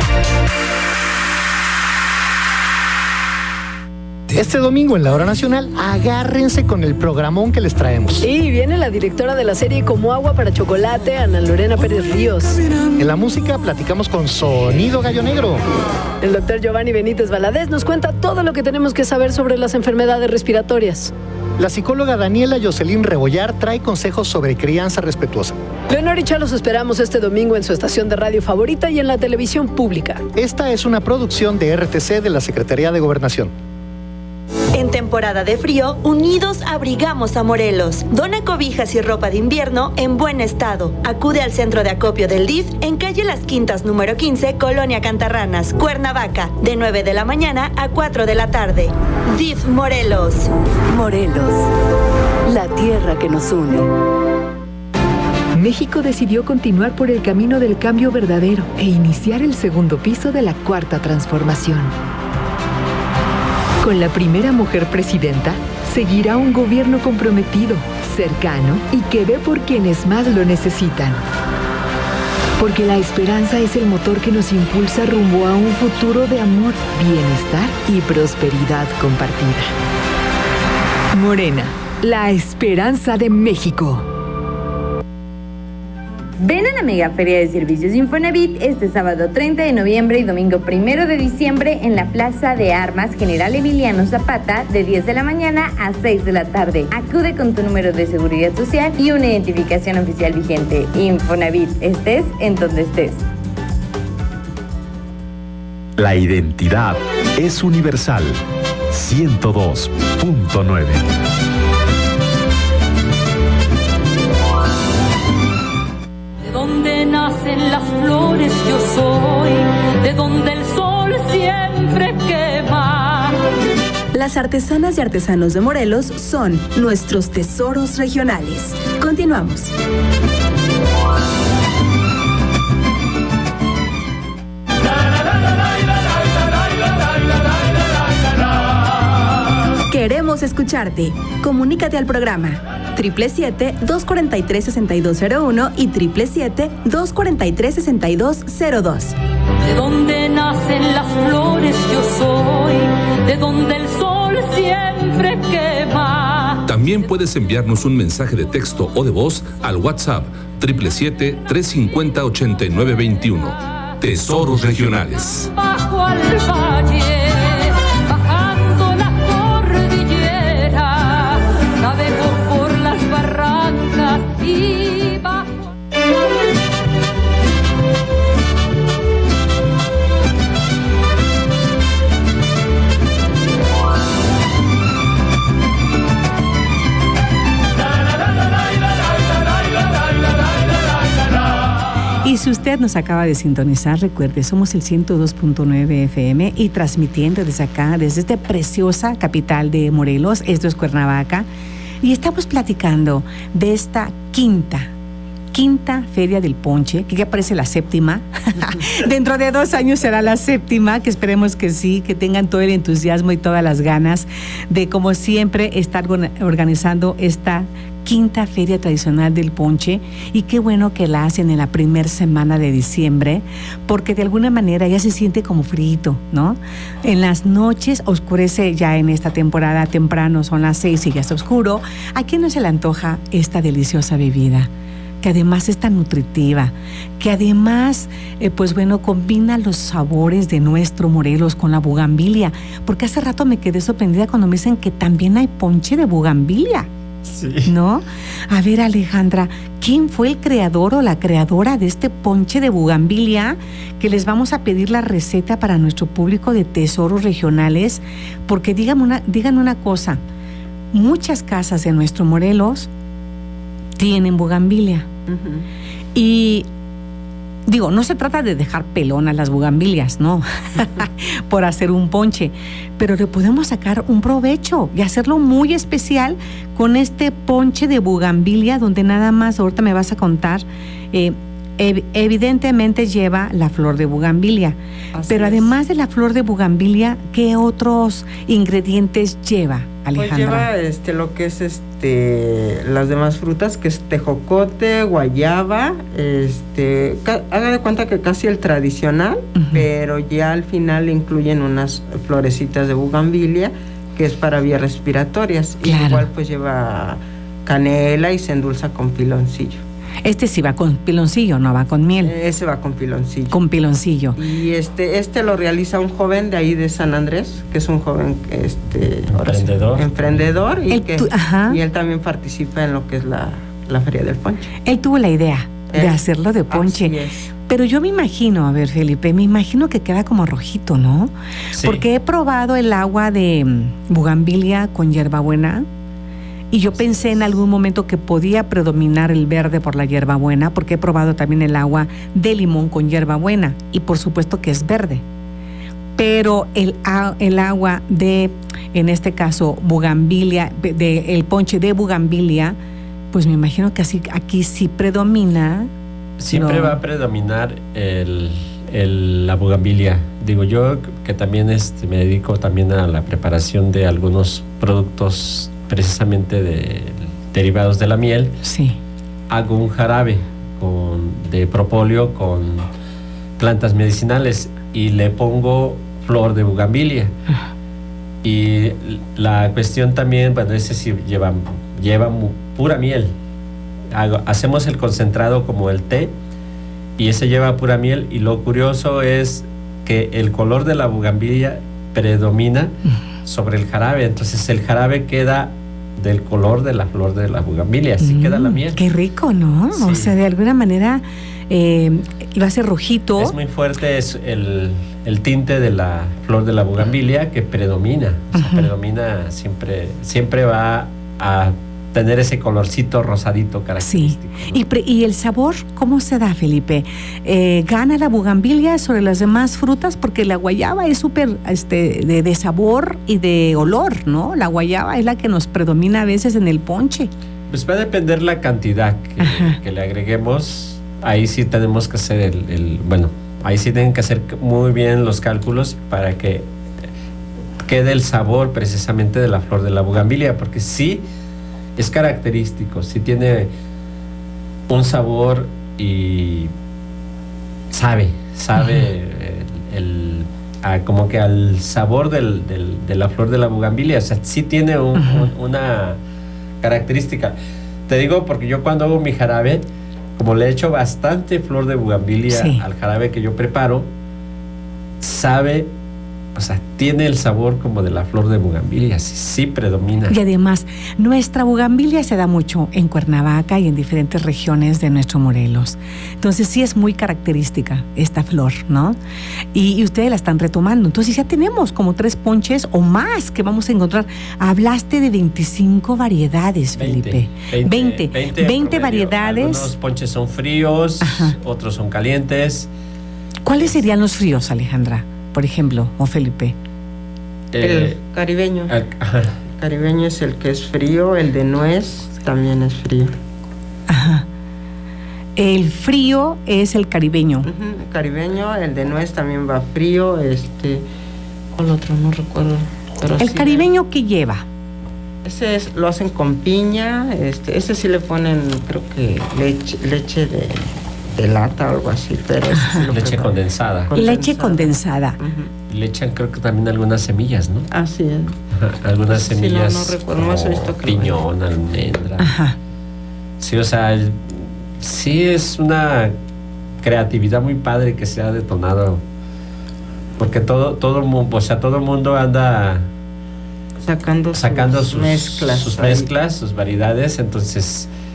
Este domingo en la Hora Nacional, agárrense con el programón que les traemos. Y viene la directora de la serie Como Agua para Chocolate, Ana Lorena Pérez Ríos. En la música platicamos con Sonido Gallo Negro. El doctor Giovanni Benítez Valadez nos cuenta todo lo que tenemos que saber sobre las enfermedades respiratorias. La psicóloga Daniela Jocelyn Rebollar trae consejos sobre crianza respetuosa. Leonor y Chá los esperamos este domingo en su estación de radio favorita y en la televisión pública. Esta es una producción de RTC de la Secretaría de Gobernación. En temporada de frío, unidos abrigamos a Morelos. Dona cobijas y ropa de invierno en buen estado. Acude al centro de acopio del DIF en calle Las Quintas número 15, Colonia Cantarranas, Cuernavaca, de 9 de la mañana a 4 de la tarde. DIF Morelos. Morelos, la tierra que nos une. México decidió continuar por el camino del cambio verdadero e iniciar el segundo piso de la Cuarta Transformación. Con la primera mujer presidenta, seguirá un gobierno comprometido, cercano y que ve por quienes más lo necesitan. Porque la esperanza es el motor que nos impulsa rumbo a un futuro de amor, bienestar y prosperidad compartida. Morena, la esperanza de México. Ven a la Megaferia de Servicios Infonavit este sábado 30 de noviembre y domingo 1 de diciembre en la Plaza de Armas General Emiliano Zapata de 10 de la mañana a 6 de la tarde. Acude con tu número de seguridad social y una identificación oficial vigente. Infonavit, estés en donde estés. La identidad es universal. 102.9. Donde nacen las flores yo soy, de donde el sol siempre quema. Las artesanas y artesanos de Morelos son nuestros tesoros regionales. Continuamos. Queremos escucharte. Comunícate al programa 777-243-6201 y 777-243-6202. De donde nacen las flores yo soy, de donde el sol siempre quema. También puedes enviarnos un mensaje de texto o de voz al WhatsApp 777-350-8921. Tesoros regionales. Bajo al valle, bajando la cordillera, navego por las barrancas y bajo. Y si usted nos acaba de sintonizar, recuerde, somos el 102.9 FM y transmitiendo desde acá, desde esta preciosa capital de Morelos, esto es Cuernavaca, y estamos platicando de esta quinta Feria del Ponche, que ya parece la séptima. Dentro de 2 años será la séptima, que esperemos que sí, que tengan todo el entusiasmo y todas las ganas de, como siempre, estar organizando esta quinta Feria Tradicional del Ponche, y qué bueno que la hacen en la primera semana de diciembre, porque de alguna manera ya se siente como frito, ¿no? En las noches oscurece ya en esta temporada temprano, son las 6 y ya está oscuro. ¿A quién no se le antoja esta deliciosa bebida? Que además es tan nutritiva, que además, pues bueno, combina los sabores de nuestro Morelos con la bugambilia, porque hace rato me quedé sorprendida cuando me dicen que también hay ponche de bugambilia. Sí. ¿No? A ver, Alejandra, quién fue el creador o la creadora de este ponche de bugambilia, que les vamos a pedir la receta para nuestro público de tesoros regionales, porque digan una cosa, muchas casas de nuestro Morelos tienen bugambilia. Y digo, no se trata de dejar pelonas las bugambilias, no, por hacer un ponche, pero le podemos sacar un provecho y hacerlo muy especial con este ponche de bugambilia, donde nada más, ahorita me vas a contar, evidentemente lleva la flor de bugambilia, pero además de la flor de bugambilia, ¿qué otros ingredientes lleva, Alejandra? Pues lleva lo que es las demás frutas, que es tejocote, guayaba, haga de cuenta que casi el tradicional, pero ya al final le incluyen unas florecitas de bugambilia, que es para vías respiratorias. Claro. Y igual pues lleva canela y se endulza con piloncillo. Este sí va con piloncillo, no va con miel. Ese va con piloncillo. Con piloncillo. Y este lo realiza un joven de ahí de San Andrés, que es un joven emprendedor y él también participa en lo que es la Feria del Ponche. Él tuvo la idea de hacerlo de ponche. Así es. Pero yo me imagino, a ver, Felipe, me imagino que queda como rojito, ¿no? Sí. Porque he probado el agua de bugambilia con hierbabuena. Y yo pensé en algún momento que podía predominar el verde por la hierbabuena, porque he probado también el agua de limón con hierbabuena, y por supuesto que es verde. Pero el agua de, en este caso, bugambilia, el ponche de bugambilia, pues me imagino que así aquí sí predomina. Siempre va a predominar la bugambilia. Digo, yo que también me dedico también a la preparación de algunos productos precisamente derivados de la miel. Sí. Hago un jarabe de propóleo con plantas medicinales y le pongo flor de bugambilia. Y la cuestión también, bueno, ese sí lleva pura miel. Hacemos el concentrado como el té y ese lleva pura miel, y lo curioso es que el color de la bugambilia predomina sobre el jarabe, entonces el jarabe queda del color de la flor de la bugambilia, así queda la miel. Qué rico, ¿no? Sí. O sea, de alguna manera lo hace rojito. Es muy fuerte, es el tinte de la flor de la bugambilia que predomina. O sea, predomina, siempre va a tener ese colorcito rosadito característico. Sí. ¿No? ¿Y el sabor cómo se da, Felipe? ¿Gana la bugambilia sobre las demás frutas? Porque la guayaba es súper de sabor y de olor, ¿no? La guayaba es la que nos predomina a veces en el ponche. Pues va a depender la cantidad que le agreguemos. Ahí sí tenemos que hacer ahí sí tienen que hacer muy bien los cálculos para que quede el sabor precisamente de la flor de la bugambilia, porque sí es característico, sí tiene un sabor y sabe como que al sabor de la flor de la bugambilia, o sea, sí tiene una característica. Te digo porque yo cuando hago mi jarabe, como le echo bastante flor de bugambilia al jarabe que yo preparo, sabe, o sea, tiene el sabor como de la flor de bugambilia, sí predomina. Y además, nuestra bugambilia se da mucho en Cuernavaca y en diferentes regiones de nuestro Morelos. Entonces sí es muy característica esta flor, ¿no? Y ustedes la están retomando. Entonces ya tenemos como 3 ponches o más que vamos a encontrar. Hablaste de 25 variedades, Felipe. 20 variedades. Algunos ponches son fríos, otros son calientes. ¿Cuáles serían los fríos, Alejandra? Por ejemplo, o Felipe. El caribeño. El caribeño es el que es frío, el de nuez también es frío. Ajá. El frío es el caribeño. El caribeño, el de nuez también va frío, ¿cuál otro? No recuerdo. Pero el caribeño, ¿qué lleva? Ese lo hacen con piña, ese sí le ponen, creo que leche de lata o algo así, pero sí leche condensada. Leche condensada. Le echan creo que también algunas semillas, ¿no? Así es. Algunas semillas. No recuerdo, no he visto que piñón, almendra. Sí, o sea, sí es una creatividad muy padre que se ha detonado, porque todo el mundo anda sacando sus mezclas, sus variedades, entonces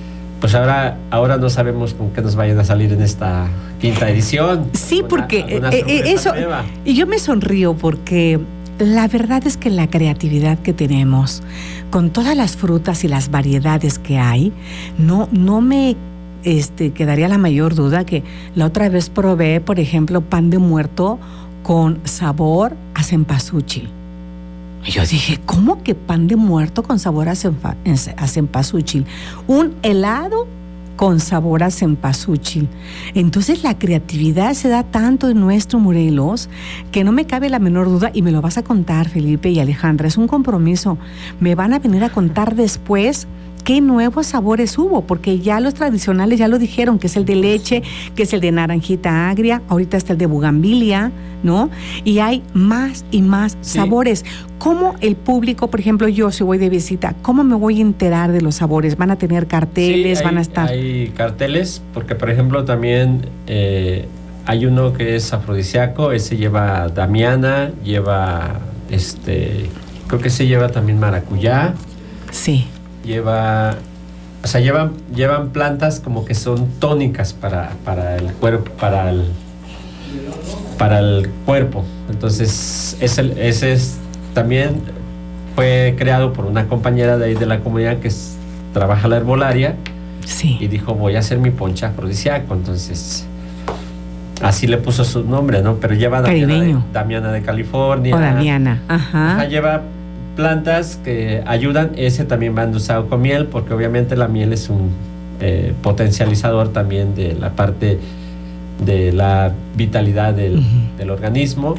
pues ahora no sabemos con qué nos vayan a salir en esta quinta edición. Sí, porque eso, nueva. Y yo me sonrío porque la verdad es que la creatividad que tenemos, con todas las frutas y las variedades que hay, no me quedaría la mayor duda que la otra vez probé, por ejemplo, pan de muerto con sabor a cempasúchil. Y yo dije, ¿cómo que pan de muerto con sabor a cempasúchil? Un helado con sabor a cempasúchil. Entonces la creatividad se da tanto en nuestro Morelos que no me cabe la menor duda, y me lo vas a contar, Felipe y Alejandra, es un compromiso. Me van a venir a contar después qué nuevos sabores hubo, porque ya los tradicionales ya lo dijeron, que es el de leche, que es el de naranjita agria, ahorita está el de bugambilia, ¿no? Y hay más y más sabores. ¿Cómo el público, por ejemplo, yo si voy de visita, cómo me voy a enterar de los sabores? ¿Van a tener carteles? ¿Van a estar? Hay carteles, porque por ejemplo también hay uno que es afrodisíaco, ese lleva damiana, lleva creo que ese lleva también maracuyá. Sí. Llevan plantas como que son tónicas para el cuerpo, para el cuerpo. Entonces ese también fue creado por una compañera de ahí de la comunidad que trabaja la herbolaria. Sí. Y dijo, voy a hacer mi ponche afrodisíaco. Entonces así le puso su nombre, ¿no? Pero lleva Damiana de California. O Damiana. Ajá. Lleva plantas que ayudan. Ese también va endulzado con miel, porque obviamente la miel es un potencializador también de la parte de la vitalidad del organismo.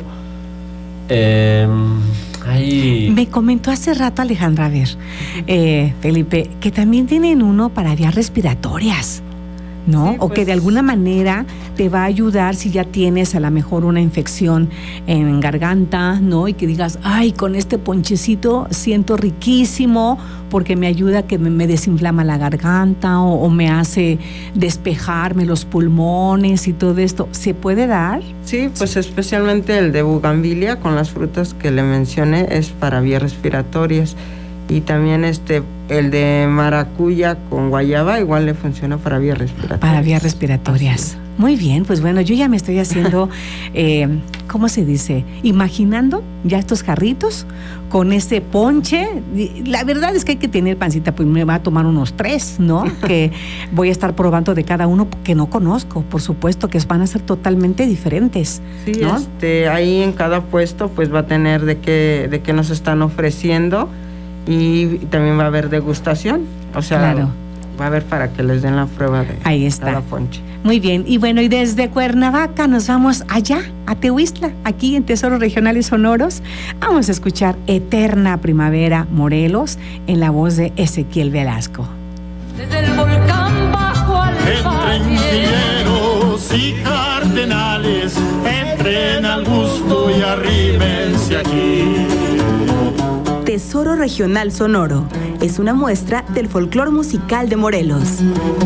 Me comentó hace rato Alejandra, a ver, Felipe, que también tienen uno para vías respiratorias, ¿no? Sí, o que de alguna manera te va a ayudar si ya tienes a lo mejor una infección en garganta, ¿no? Y que digas, ay, con este ponchecito siento riquísimo porque me ayuda a que me desinflama la garganta o me hace despejarme los pulmones y todo esto. ¿Se puede dar? Sí, pues especialmente el de bugambilia con las frutas que le mencioné es para vías respiratorias. Y también el de maracuyá con guayaba igual le funciona para vías respiratorias. Para vías respiratorias. Muy bien, pues bueno, yo ya me estoy haciendo, ¿cómo se dice? Imaginando ya estos jarritos con ese ponche. La verdad es que hay que tener pancita, pues me va a tomar unos 3, ¿no? Que voy a estar probando de cada uno que no conozco, por supuesto que van a ser totalmente diferentes. Sí, ¿no? Ahí en cada puesto pues va a tener de qué nos están ofreciendo. Y también va a haber degustación, o sea, claro, va a haber para que les den la prueba de ahí está. Cada ponche. Muy bien, y bueno, y desde Cuernavaca nos vamos allá, a Tehuistla, aquí en Tesoros Regionales Sonoros. Vamos a escuchar Eterna Primavera Morelos en la voz de Ezequiel Velasco. Desde el volcán bajo al Entre ingenieros y cardenales, entren al gusto y arrímense aquí. Tesoro Regional Sonoro es una muestra del folclor musical de Morelos.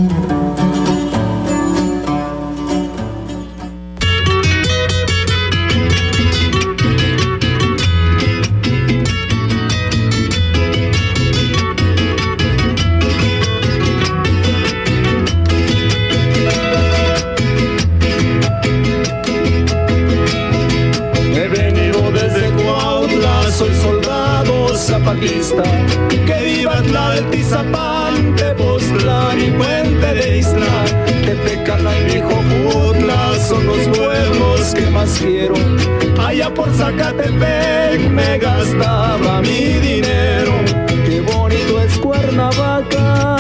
He venido desde Cuautla, soy soldado zapatista. Que viva la del Tizapán, Tepoztlán y Puente de Isla. Tepecala y Mijojutla son los pueblos que más quiero. Allá por Zacatepec me gastaba mi dinero. Qué bonito es Cuernavaca.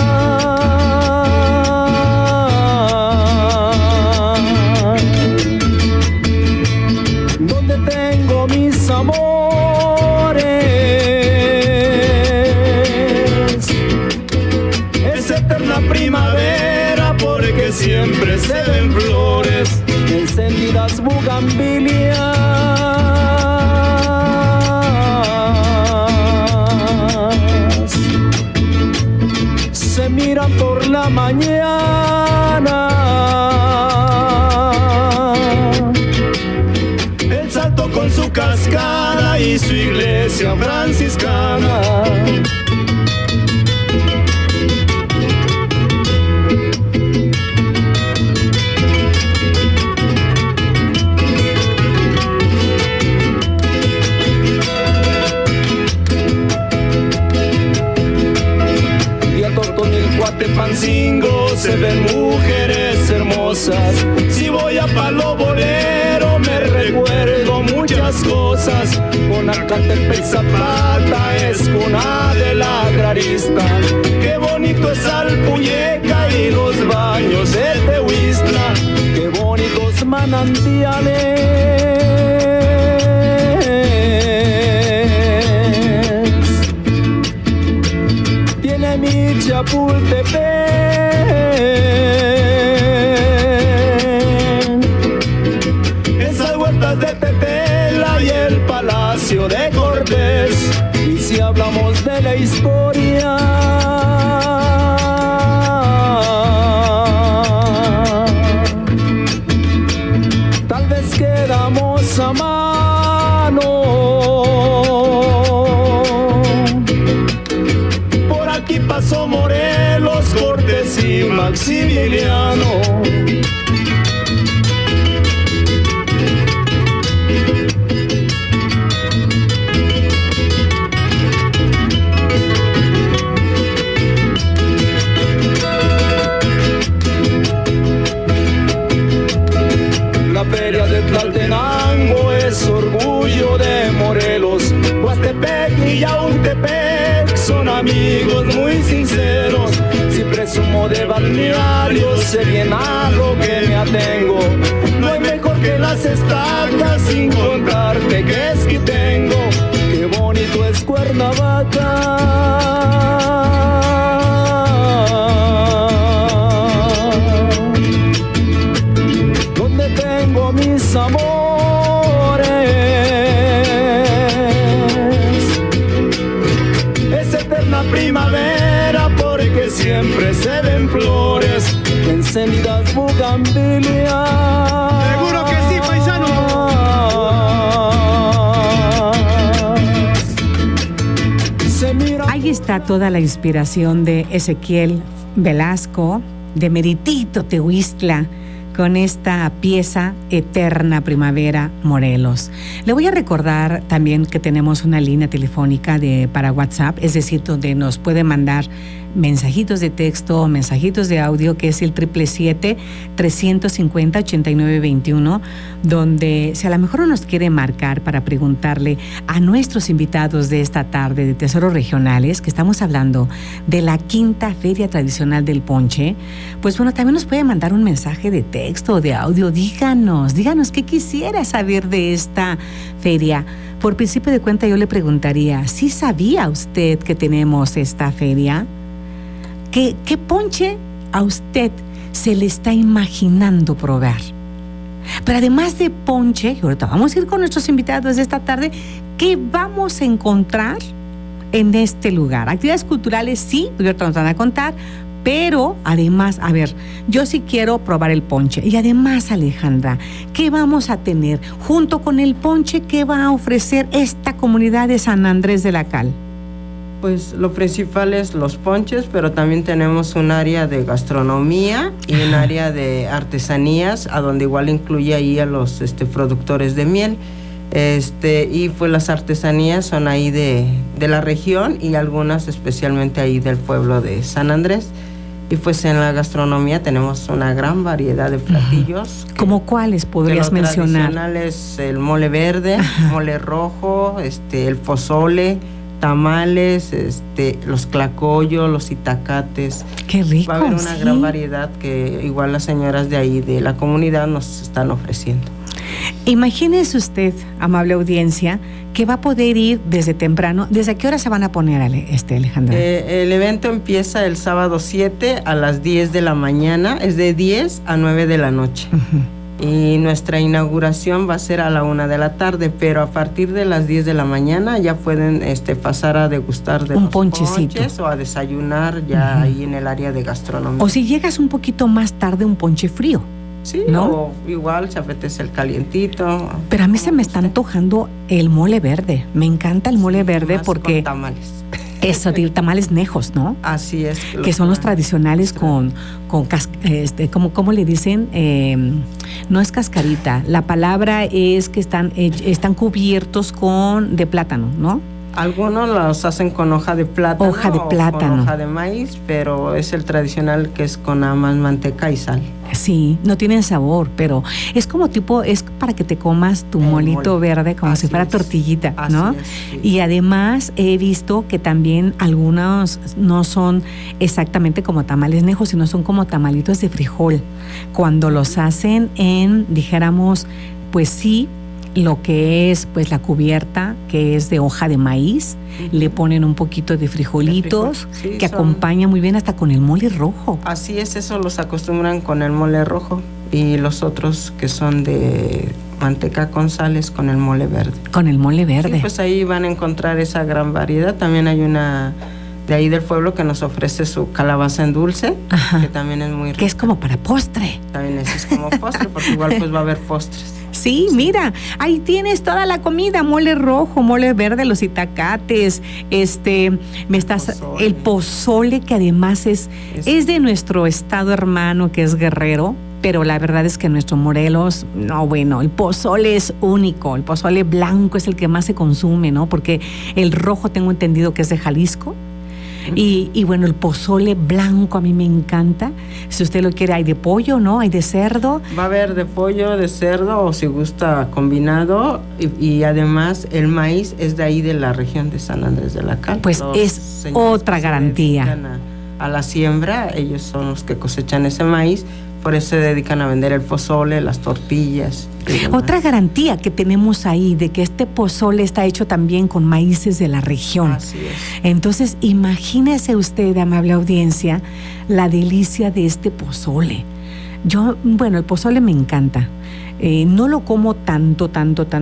Donde tengo mis amores. Es eterna primavera porque siempre se ven flores encendidas bugambilias. Se miran por la mañana. El Salto con su cascada y su iglesia franciscana. Chilpancingo se ven mujeres hermosas. Si voy a Palo Bolero me recuerdo muchas cosas. Conacatepec, Zapata es cuna de la agrarista. Qué bonito es Alpuyeca y los baños de Tehuistla. Qué bonitos manantiales tiene mi Chapultepec. Esas huertas de Tetela y el Palacio de Cortés. Y si hablamos de la historia, tal vez quedamos a mano. Por aquí pasó Morelos, Cortés y Maximiliano. La feria de Tlaltenango es orgullo de Morelos. Huastepec y Yautepec son amigos muy sinceros. Si presumo de balnearios, sé bien a lo que me atengo. No hay mejor que las estacas, sin contarte que es que tengo. Qué bonito es Cuernavaca. Tengo mis amores, es eterna primavera porque siempre se ven flores, encendidas bugambilias. Seguro que sí, paisano. Ahí está toda la inspiración de Ezequiel Velasco, de Meritito Tehuistla, con esta pieza Eterna Primavera Morelos. Le voy a recordar también que tenemos una línea telefónica para WhatsApp, es decir, donde nos puede mandar mensajitos de texto o mensajitos de audio, que es el 777-350-8921, donde si a lo mejor nos quiere marcar para preguntarle a nuestros invitados de esta tarde de Tesoros Regionales, que estamos hablando de la quinta Feria Tradicional del Ponche, pues bueno, también nos puede mandar un mensaje de texto o de audio. Díganos qué quisiera saber de esta feria. Por principio de cuenta, yo le preguntaría, ¿sí sabía usted que tenemos esta feria? ¿Qué ponche a usted se le está imaginando probar? Pero además de ponche, y ahorita vamos a ir con nuestros invitados de esta tarde, ¿qué vamos a encontrar en este lugar? Actividades culturales, sí, ahorita nos van a contar, pero además, a ver, yo sí quiero probar el ponche. Y además, Alejandra, ¿qué vamos a tener? Junto con el ponche, ¿qué va a ofrecer esta comunidad de San Andrés de la Cal? Pues lo principal es los ponches, pero también tenemos un área de gastronomía y un área de artesanías, a donde igual incluye ahí a los productores de miel. Y pues las artesanías son ahí de la región y algunas especialmente ahí del pueblo de San Andrés. Y pues en la gastronomía tenemos una gran variedad de platillos. ¿Cómo cuáles podrías mencionar? Lo tradicional es el mole verde, mole rojo, el pozole, tamales, los tlacoyos, los itacates. ¡Qué rico! Va a haber una gran variedad que igual las señoras de ahí de la comunidad nos están ofreciendo. Imagínese usted, amable audiencia, que va a poder ir desde temprano. ¿Desde qué hora se van a poner, Alejandra? El evento empieza el sábado 7 a las 10 de la mañana, es de 10 a 9 de la noche. Y nuestra inauguración va a ser a la 1 de la tarde, pero a partir de las 10 de la mañana ya pueden pasar a degustar de los ponches o a desayunar ya ahí en el área de gastronomía. O si llegas un poquito más tarde, un ponche frío. Sí, ¿no? O igual se apetece el calientito. Pero a mí se me está antojando el mole verde. Me encanta el mole verde porque... Con tamales. Eso, tamales nejos, ¿no? Así es. Que son los tradicionales ¿cómo le dicen? No es cascarita. La palabra es que están cubiertos de plátano, ¿no? Algunos los hacen con hoja de plátano. Hoja de o plátano. con hoja de maíz, pero es el tradicional que es con nada más manteca y sal. Sí, no tienen sabor, pero es como tipo, es para que te comas tu molito verde como si fuera tortillita, ¿no? Y además he visto que también algunos no son exactamente como tamales nejos, sino son como tamalitos de frijol. Cuando los hacen en, dijéramos, pues sí, lo que es pues la cubierta, que es de hoja de maíz, le ponen un poquito de frijolitos, que acompaña muy bien hasta con el mole rojo. Así es, eso los acostumbran con el mole rojo, y los otros que son de manteca con sales con el mole verde. Con el mole verde. Sí, pues ahí van a encontrar esa gran variedad. También hay una de ahí del pueblo que nos ofrece su calabaza en dulce, que también es muy rica. Que es como para postre. También es como postre, porque igual pues va a haber postres. Sí, mira, ahí tienes toda la comida, mole rojo, mole verde, los itacates, el pozole, que además es de nuestro estado hermano, que es Guerrero, pero la verdad es que en nuestro Morelos, no, bueno, el pozole es único, el pozole blanco es el que más se consume, ¿no? Porque el rojo tengo entendido que es de Jalisco. Y bueno, el pozole blanco a mí me encanta. Si usted lo quiere, hay de pollo, ¿no? Hay de cerdo. Va a haber de pollo, de cerdo, o si gusta combinado. Y además el maíz es de ahí, de la región de San Andrés de la Cal. Pues es otra garantía. A la siembra, ellos son los que cosechan ese maíz. Por eso se dedican a vender el pozole, las tortillas. Otra garantía que tenemos ahí de que este pozole está hecho también con maíces de la región. Así es. Entonces, imagínese usted, amable audiencia, la delicia de este pozole. Bueno, el pozole me encanta. No lo como tanto,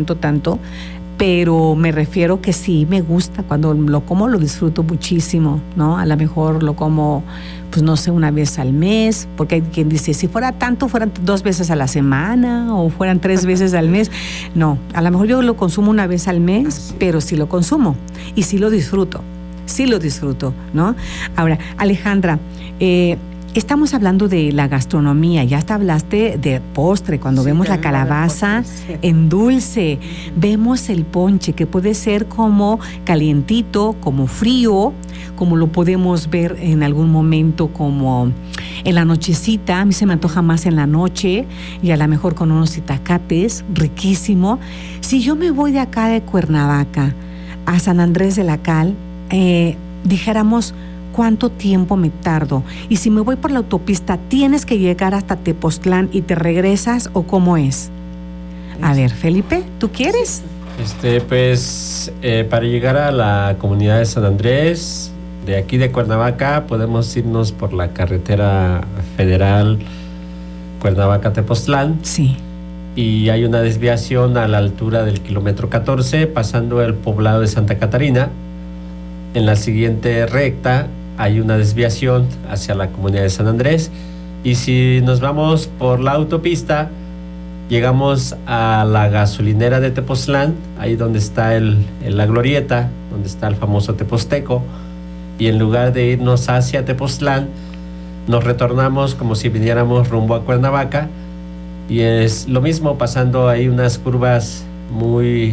pero me refiero que sí me gusta. Cuando lo como lo disfruto muchísimo, ¿no? A lo mejor lo como, pues no sé, una vez al mes, porque hay quien dice, si fuera tanto, fueran 2 veces a la semana o fueran 3 veces al mes. No, a lo mejor yo lo consumo una vez al mes, pero sí lo consumo y sí lo disfruto, ¿no? Ahora, Alejandra, estamos hablando de la gastronomía, ya hasta hablaste de postre, cuando vemos la calabaza en dulce, vemos el ponche, que puede ser como calientito, como frío, como lo podemos ver en algún momento como en la nochecita. A mí se me antoja más en la noche, y a lo mejor con unos itacates, riquísimo. Si yo me voy de acá de Cuernavaca a San Andrés de la Cal, dijéramos, ¿cuánto tiempo me tardo? Y si me voy por la autopista, ¿tienes que llegar hasta Tepoztlán y te regresas, o cómo es? A ver, Felipe, ¿tú quieres? Pues para llegar a la comunidad de San Andrés, de aquí de Cuernavaca, podemos irnos por la carretera federal Cuernavaca-Tepoztlán. Sí. Y hay una desviación a la altura del kilómetro 14, pasando el poblado de Santa Catarina. En la siguiente recta hay una desviación hacia la comunidad de San Andrés, y si nos vamos por la autopista, llegamos a la gasolinera de Tepoztlán, ahí donde está la glorieta, donde está el famoso Tepozteco, y en lugar de irnos hacia Tepoztlán, nos retornamos como si viniéramos rumbo a Cuernavaca, y es lo mismo, pasando ahí unas curvas muy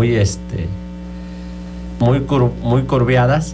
curveadas.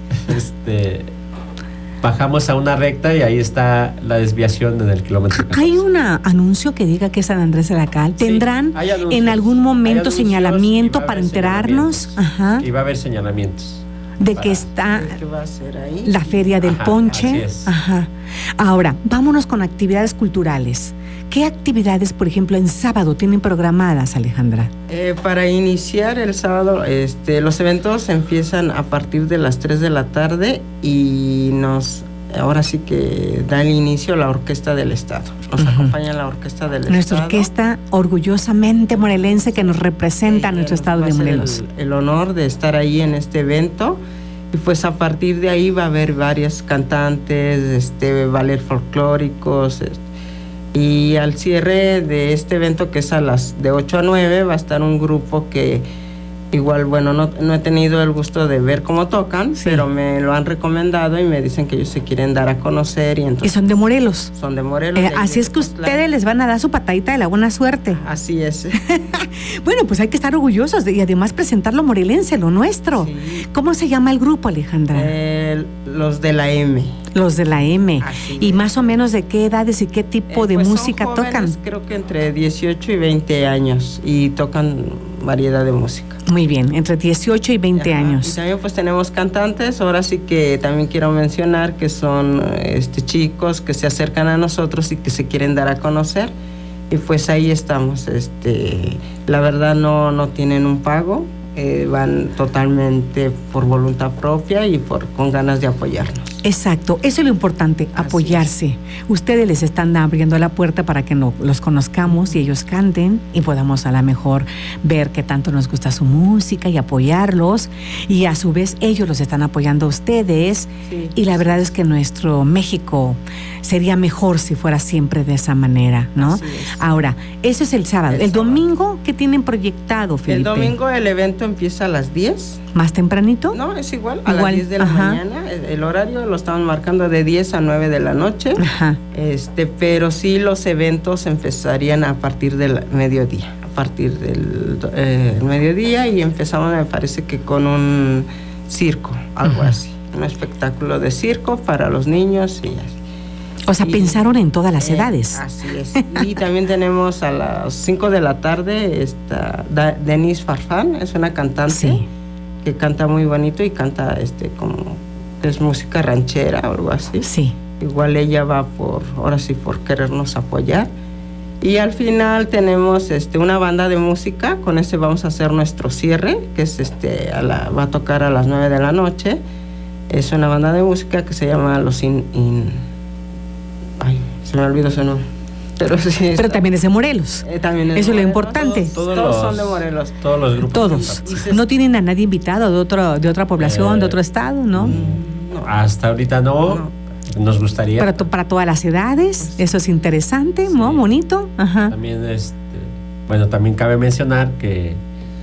Bajamos a una recta y ahí está la desviación en el kilómetro 14. ¿Hay un anuncio que diga que es San Andrés de la Cal? ¿Tendrán en algún momento señalamiento para enterarnos? Ajá. Y va a haber señalamientos. De que está va a ser ahí. La feria del ponche. Así es. Ajá. Ahora, vámonos con actividades culturales. ¿Qué actividades, por ejemplo, en sábado tienen programadas, Alejandra? Para iniciar el sábado, los eventos empiezan a partir de las 3 de la tarde y ahora sí que da el inicio la Orquesta del Estado. Nos acompaña la Orquesta del Estado. Nuestra orquesta orgullosamente morelense que nos representa a nuestro estado de Morelos. El honor de estar ahí en este evento. Y pues a partir de ahí va a haber varias cantantes, ballet folclóricos. Y al cierre de este evento, que es de 8 a 9, va a estar un grupo que Igual, bueno, no he tenido el gusto de ver cómo tocan, pero me lo han recomendado y me dicen que ellos se quieren dar a conocer. Y entonces, ¿y son de Morelos? Son de Morelos. Así es que ustedes les van a dar su patadita de la buena suerte. Así es. Bueno, pues hay que estar orgullosos y además presentar lo morelense, lo nuestro. Sí. ¿Cómo se llama el grupo, Alejandra? Los de la M. Los de la M. ¿Y más o menos de qué edades y qué tipo de música son jóvenes, tocan? Creo que entre 18 y 20 años y tocan variedad de música. Muy bien, entre 18 y 20 años. Y también pues tenemos cantantes, ahora sí que también quiero mencionar que son chicos que se acercan a nosotros y que se quieren dar a conocer. Y pues ahí estamos. La verdad no tienen un pago, van totalmente por voluntad propia y con ganas de apoyarnos. Exacto, eso es lo importante, apoyarse. Ustedes les están abriendo la puerta para que los conozcamos y ellos canten y podamos a lo mejor ver qué tanto nos gusta su música y apoyarlos, y a su vez ellos los están apoyando a ustedes. Sí. Y la verdad es que nuestro México sería mejor si fuera siempre de esa manera, ¿no? Ahora, eso es el sábado. ¿El domingo qué tienen proyectado, Felipe? El domingo el evento empieza a las 10. ¿Más tempranito? No, es igual, a las 10 de la mañana. El horario lo estamos marcando de 10 a 9 de la noche. Ajá. Pero sí los eventos empezarían a partir del mediodía. A partir del mediodía, y empezamos, me parece que con un circo, algo así. Un espectáculo de circo para los niños y así. O sea, pensaron en todas las edades. Así es. Y también tenemos a las 5 de la tarde Denise Farfán, es una cantante que canta muy bonito y canta como que es música ranchera o algo así. Sí. Igual ella va ahora sí por querernos apoyar. Y al final tenemos una banda de música, con ese vamos a hacer nuestro cierre, que es va a tocar a las 9 de la noche. Es una banda de música que se llama Los Ay, se me olvidó su nombre. Pero sí. Pero también es de Morelos. También es eso es lo importante. Todos son de Morelos. Todos los grupos. Todos. No tienen a nadie invitado de otra población, de otro estado, ¿no? No, hasta ahorita no. Nos gustaría. Para todas las edades, eso es interesante, sí. ¿No? Bonito. Ajá. También también cabe mencionar que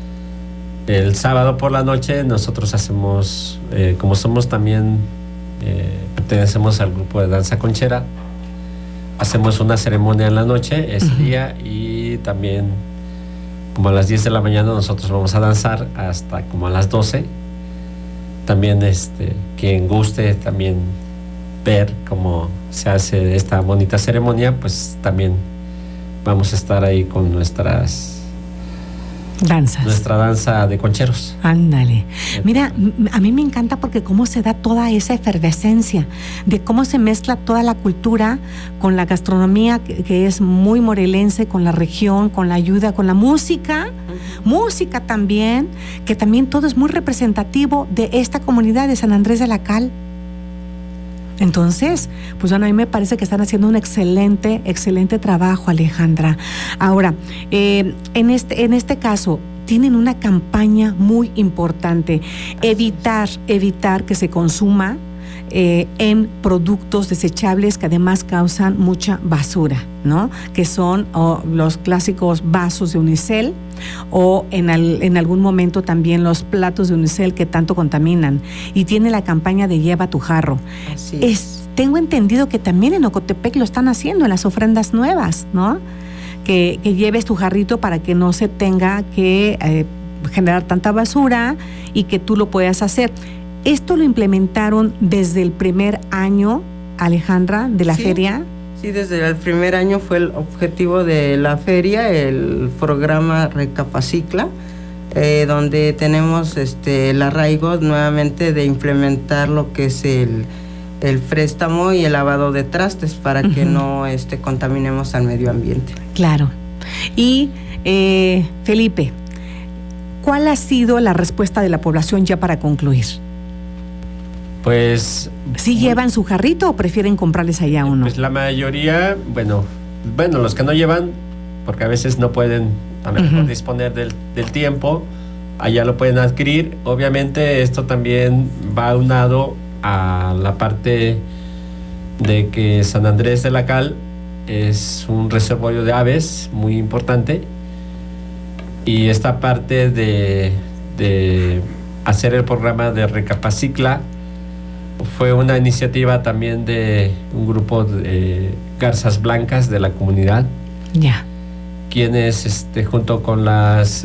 el sábado por la noche nosotros hacemos, como somos también pertenecemos al grupo de danza conchera, hacemos una ceremonia en la noche ese día, y también como a las 10 de la mañana nosotros vamos a danzar hasta como a las 12. También quien guste también ver cómo se hace esta bonita ceremonia, pues también vamos a estar ahí con nuestras danzas. Nuestra danza de concheros. Ándale. Mira, a mí me encanta porque cómo se da toda esa efervescencia, de cómo se mezcla toda la cultura con la gastronomía que es muy morelense, con la región, con la ayuda, con la música, música también, que también todo es muy representativo de esta comunidad de San Andrés de la Cal. Entonces, pues bueno, a mí me parece que están haciendo un excelente trabajo, Alejandra. Ahora, en este caso, tienen una campaña muy importante, evitar que se consuma en productos desechables que además causan mucha basura, ¿no? Que son los clásicos vasos de unicel, o en algún momento también los platos de unicel que tanto contaminan. Y tiene la campaña de Lleva tu jarro. Así es. Tengo entendido que también en Ocotepec lo están haciendo en las ofrendas nuevas, ¿no? Que lleves tu jarrito para que no se tenga que generar tanta basura y que tú lo puedas hacer. ¿Esto lo implementaron desde el primer año, Alejandra, de la feria? Sí, desde el primer año fue el objetivo de la feria, el programa Recapacicla, donde tenemos el arraigo nuevamente de implementar lo que es el préstamo y el lavado de trastes para que no contaminemos al medio ambiente. Claro. Y Felipe, ¿cuál ha sido la respuesta de la población ya para concluir? Pues... ¿Sí llevan su jarrito o prefieren comprarles allá uno? Pues la mayoría, bueno, los que no llevan, porque a veces no pueden a lo mejor disponer del tiempo, allá lo pueden adquirir. Obviamente esto también va aunado a la parte de que San Andrés de la Cal es un reservorio de aves muy importante, y esta parte de de hacer el programa de Recapacicla. Fue una iniciativa también de un grupo de garzas blancas de la comunidad. Ya. Quienes junto con las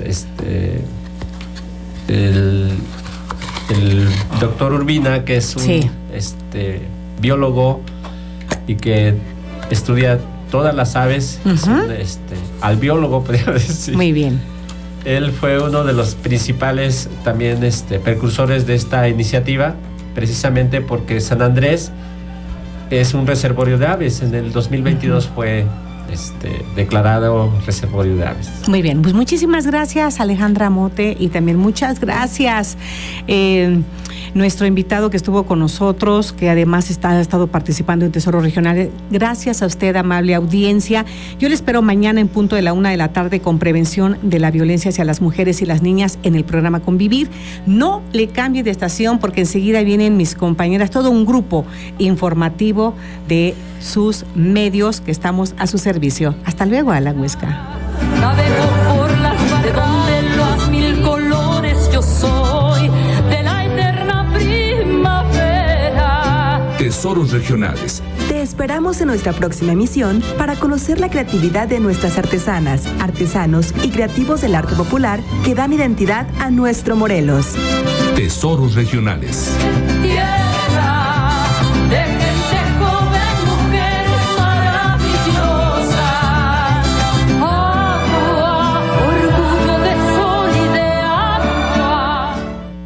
el doctor Urbina, que es un biólogo y que estudia todas las aves, es un albiólogo, podría decir. Muy bien. Él fue uno de los principales también precursores de esta iniciativa, precisamente porque San Andrés es un reservorio de aves. En el 2022 fue declarado reservorio de aves. Muy bien, pues muchísimas gracias, Alejandra Mote, y también muchas gracias nuestro invitado que estuvo con nosotros, que además ha estado participando en Tesoro Regional. Gracias a usted, amable audiencia. Yo le espero mañana en punto de la 1 de la tarde con prevención de la violencia hacia las mujeres y las niñas en el programa Convivir. No le cambie de estación, porque enseguida vienen mis compañeras, todo un grupo informativo de sus medios que estamos a su servicio. Hasta luego, a la Huesca. Navego por las mares donde los mil colores, yo soy de la eterna primavera. Tesoros regionales. Te esperamos en nuestra próxima emisión para conocer la creatividad de nuestras artesanas, artesanos y creativos del arte popular que dan identidad a nuestro Morelos. Tesoros regionales. Tierra de gente joven, mujeres maravillosas. Agua, orgullo de sol y de agua.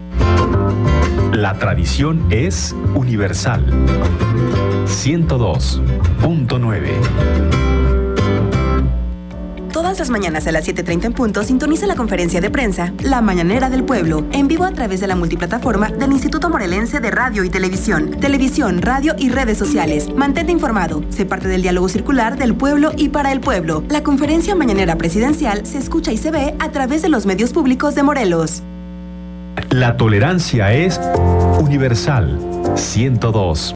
La tradición es universal. 102.9. Todas las mañanas a las 7:30 en punto, sintoniza la conferencia de prensa La Mañanera del Pueblo, en vivo a través de la multiplataforma del Instituto Morelense de Radio y Televisión. Televisión, radio y redes sociales. Mantente informado. Sé parte del diálogo circular del pueblo y para el pueblo. La conferencia mañanera presidencial se escucha y se ve a través de los medios públicos de Morelos. La tolerancia es universal. 102.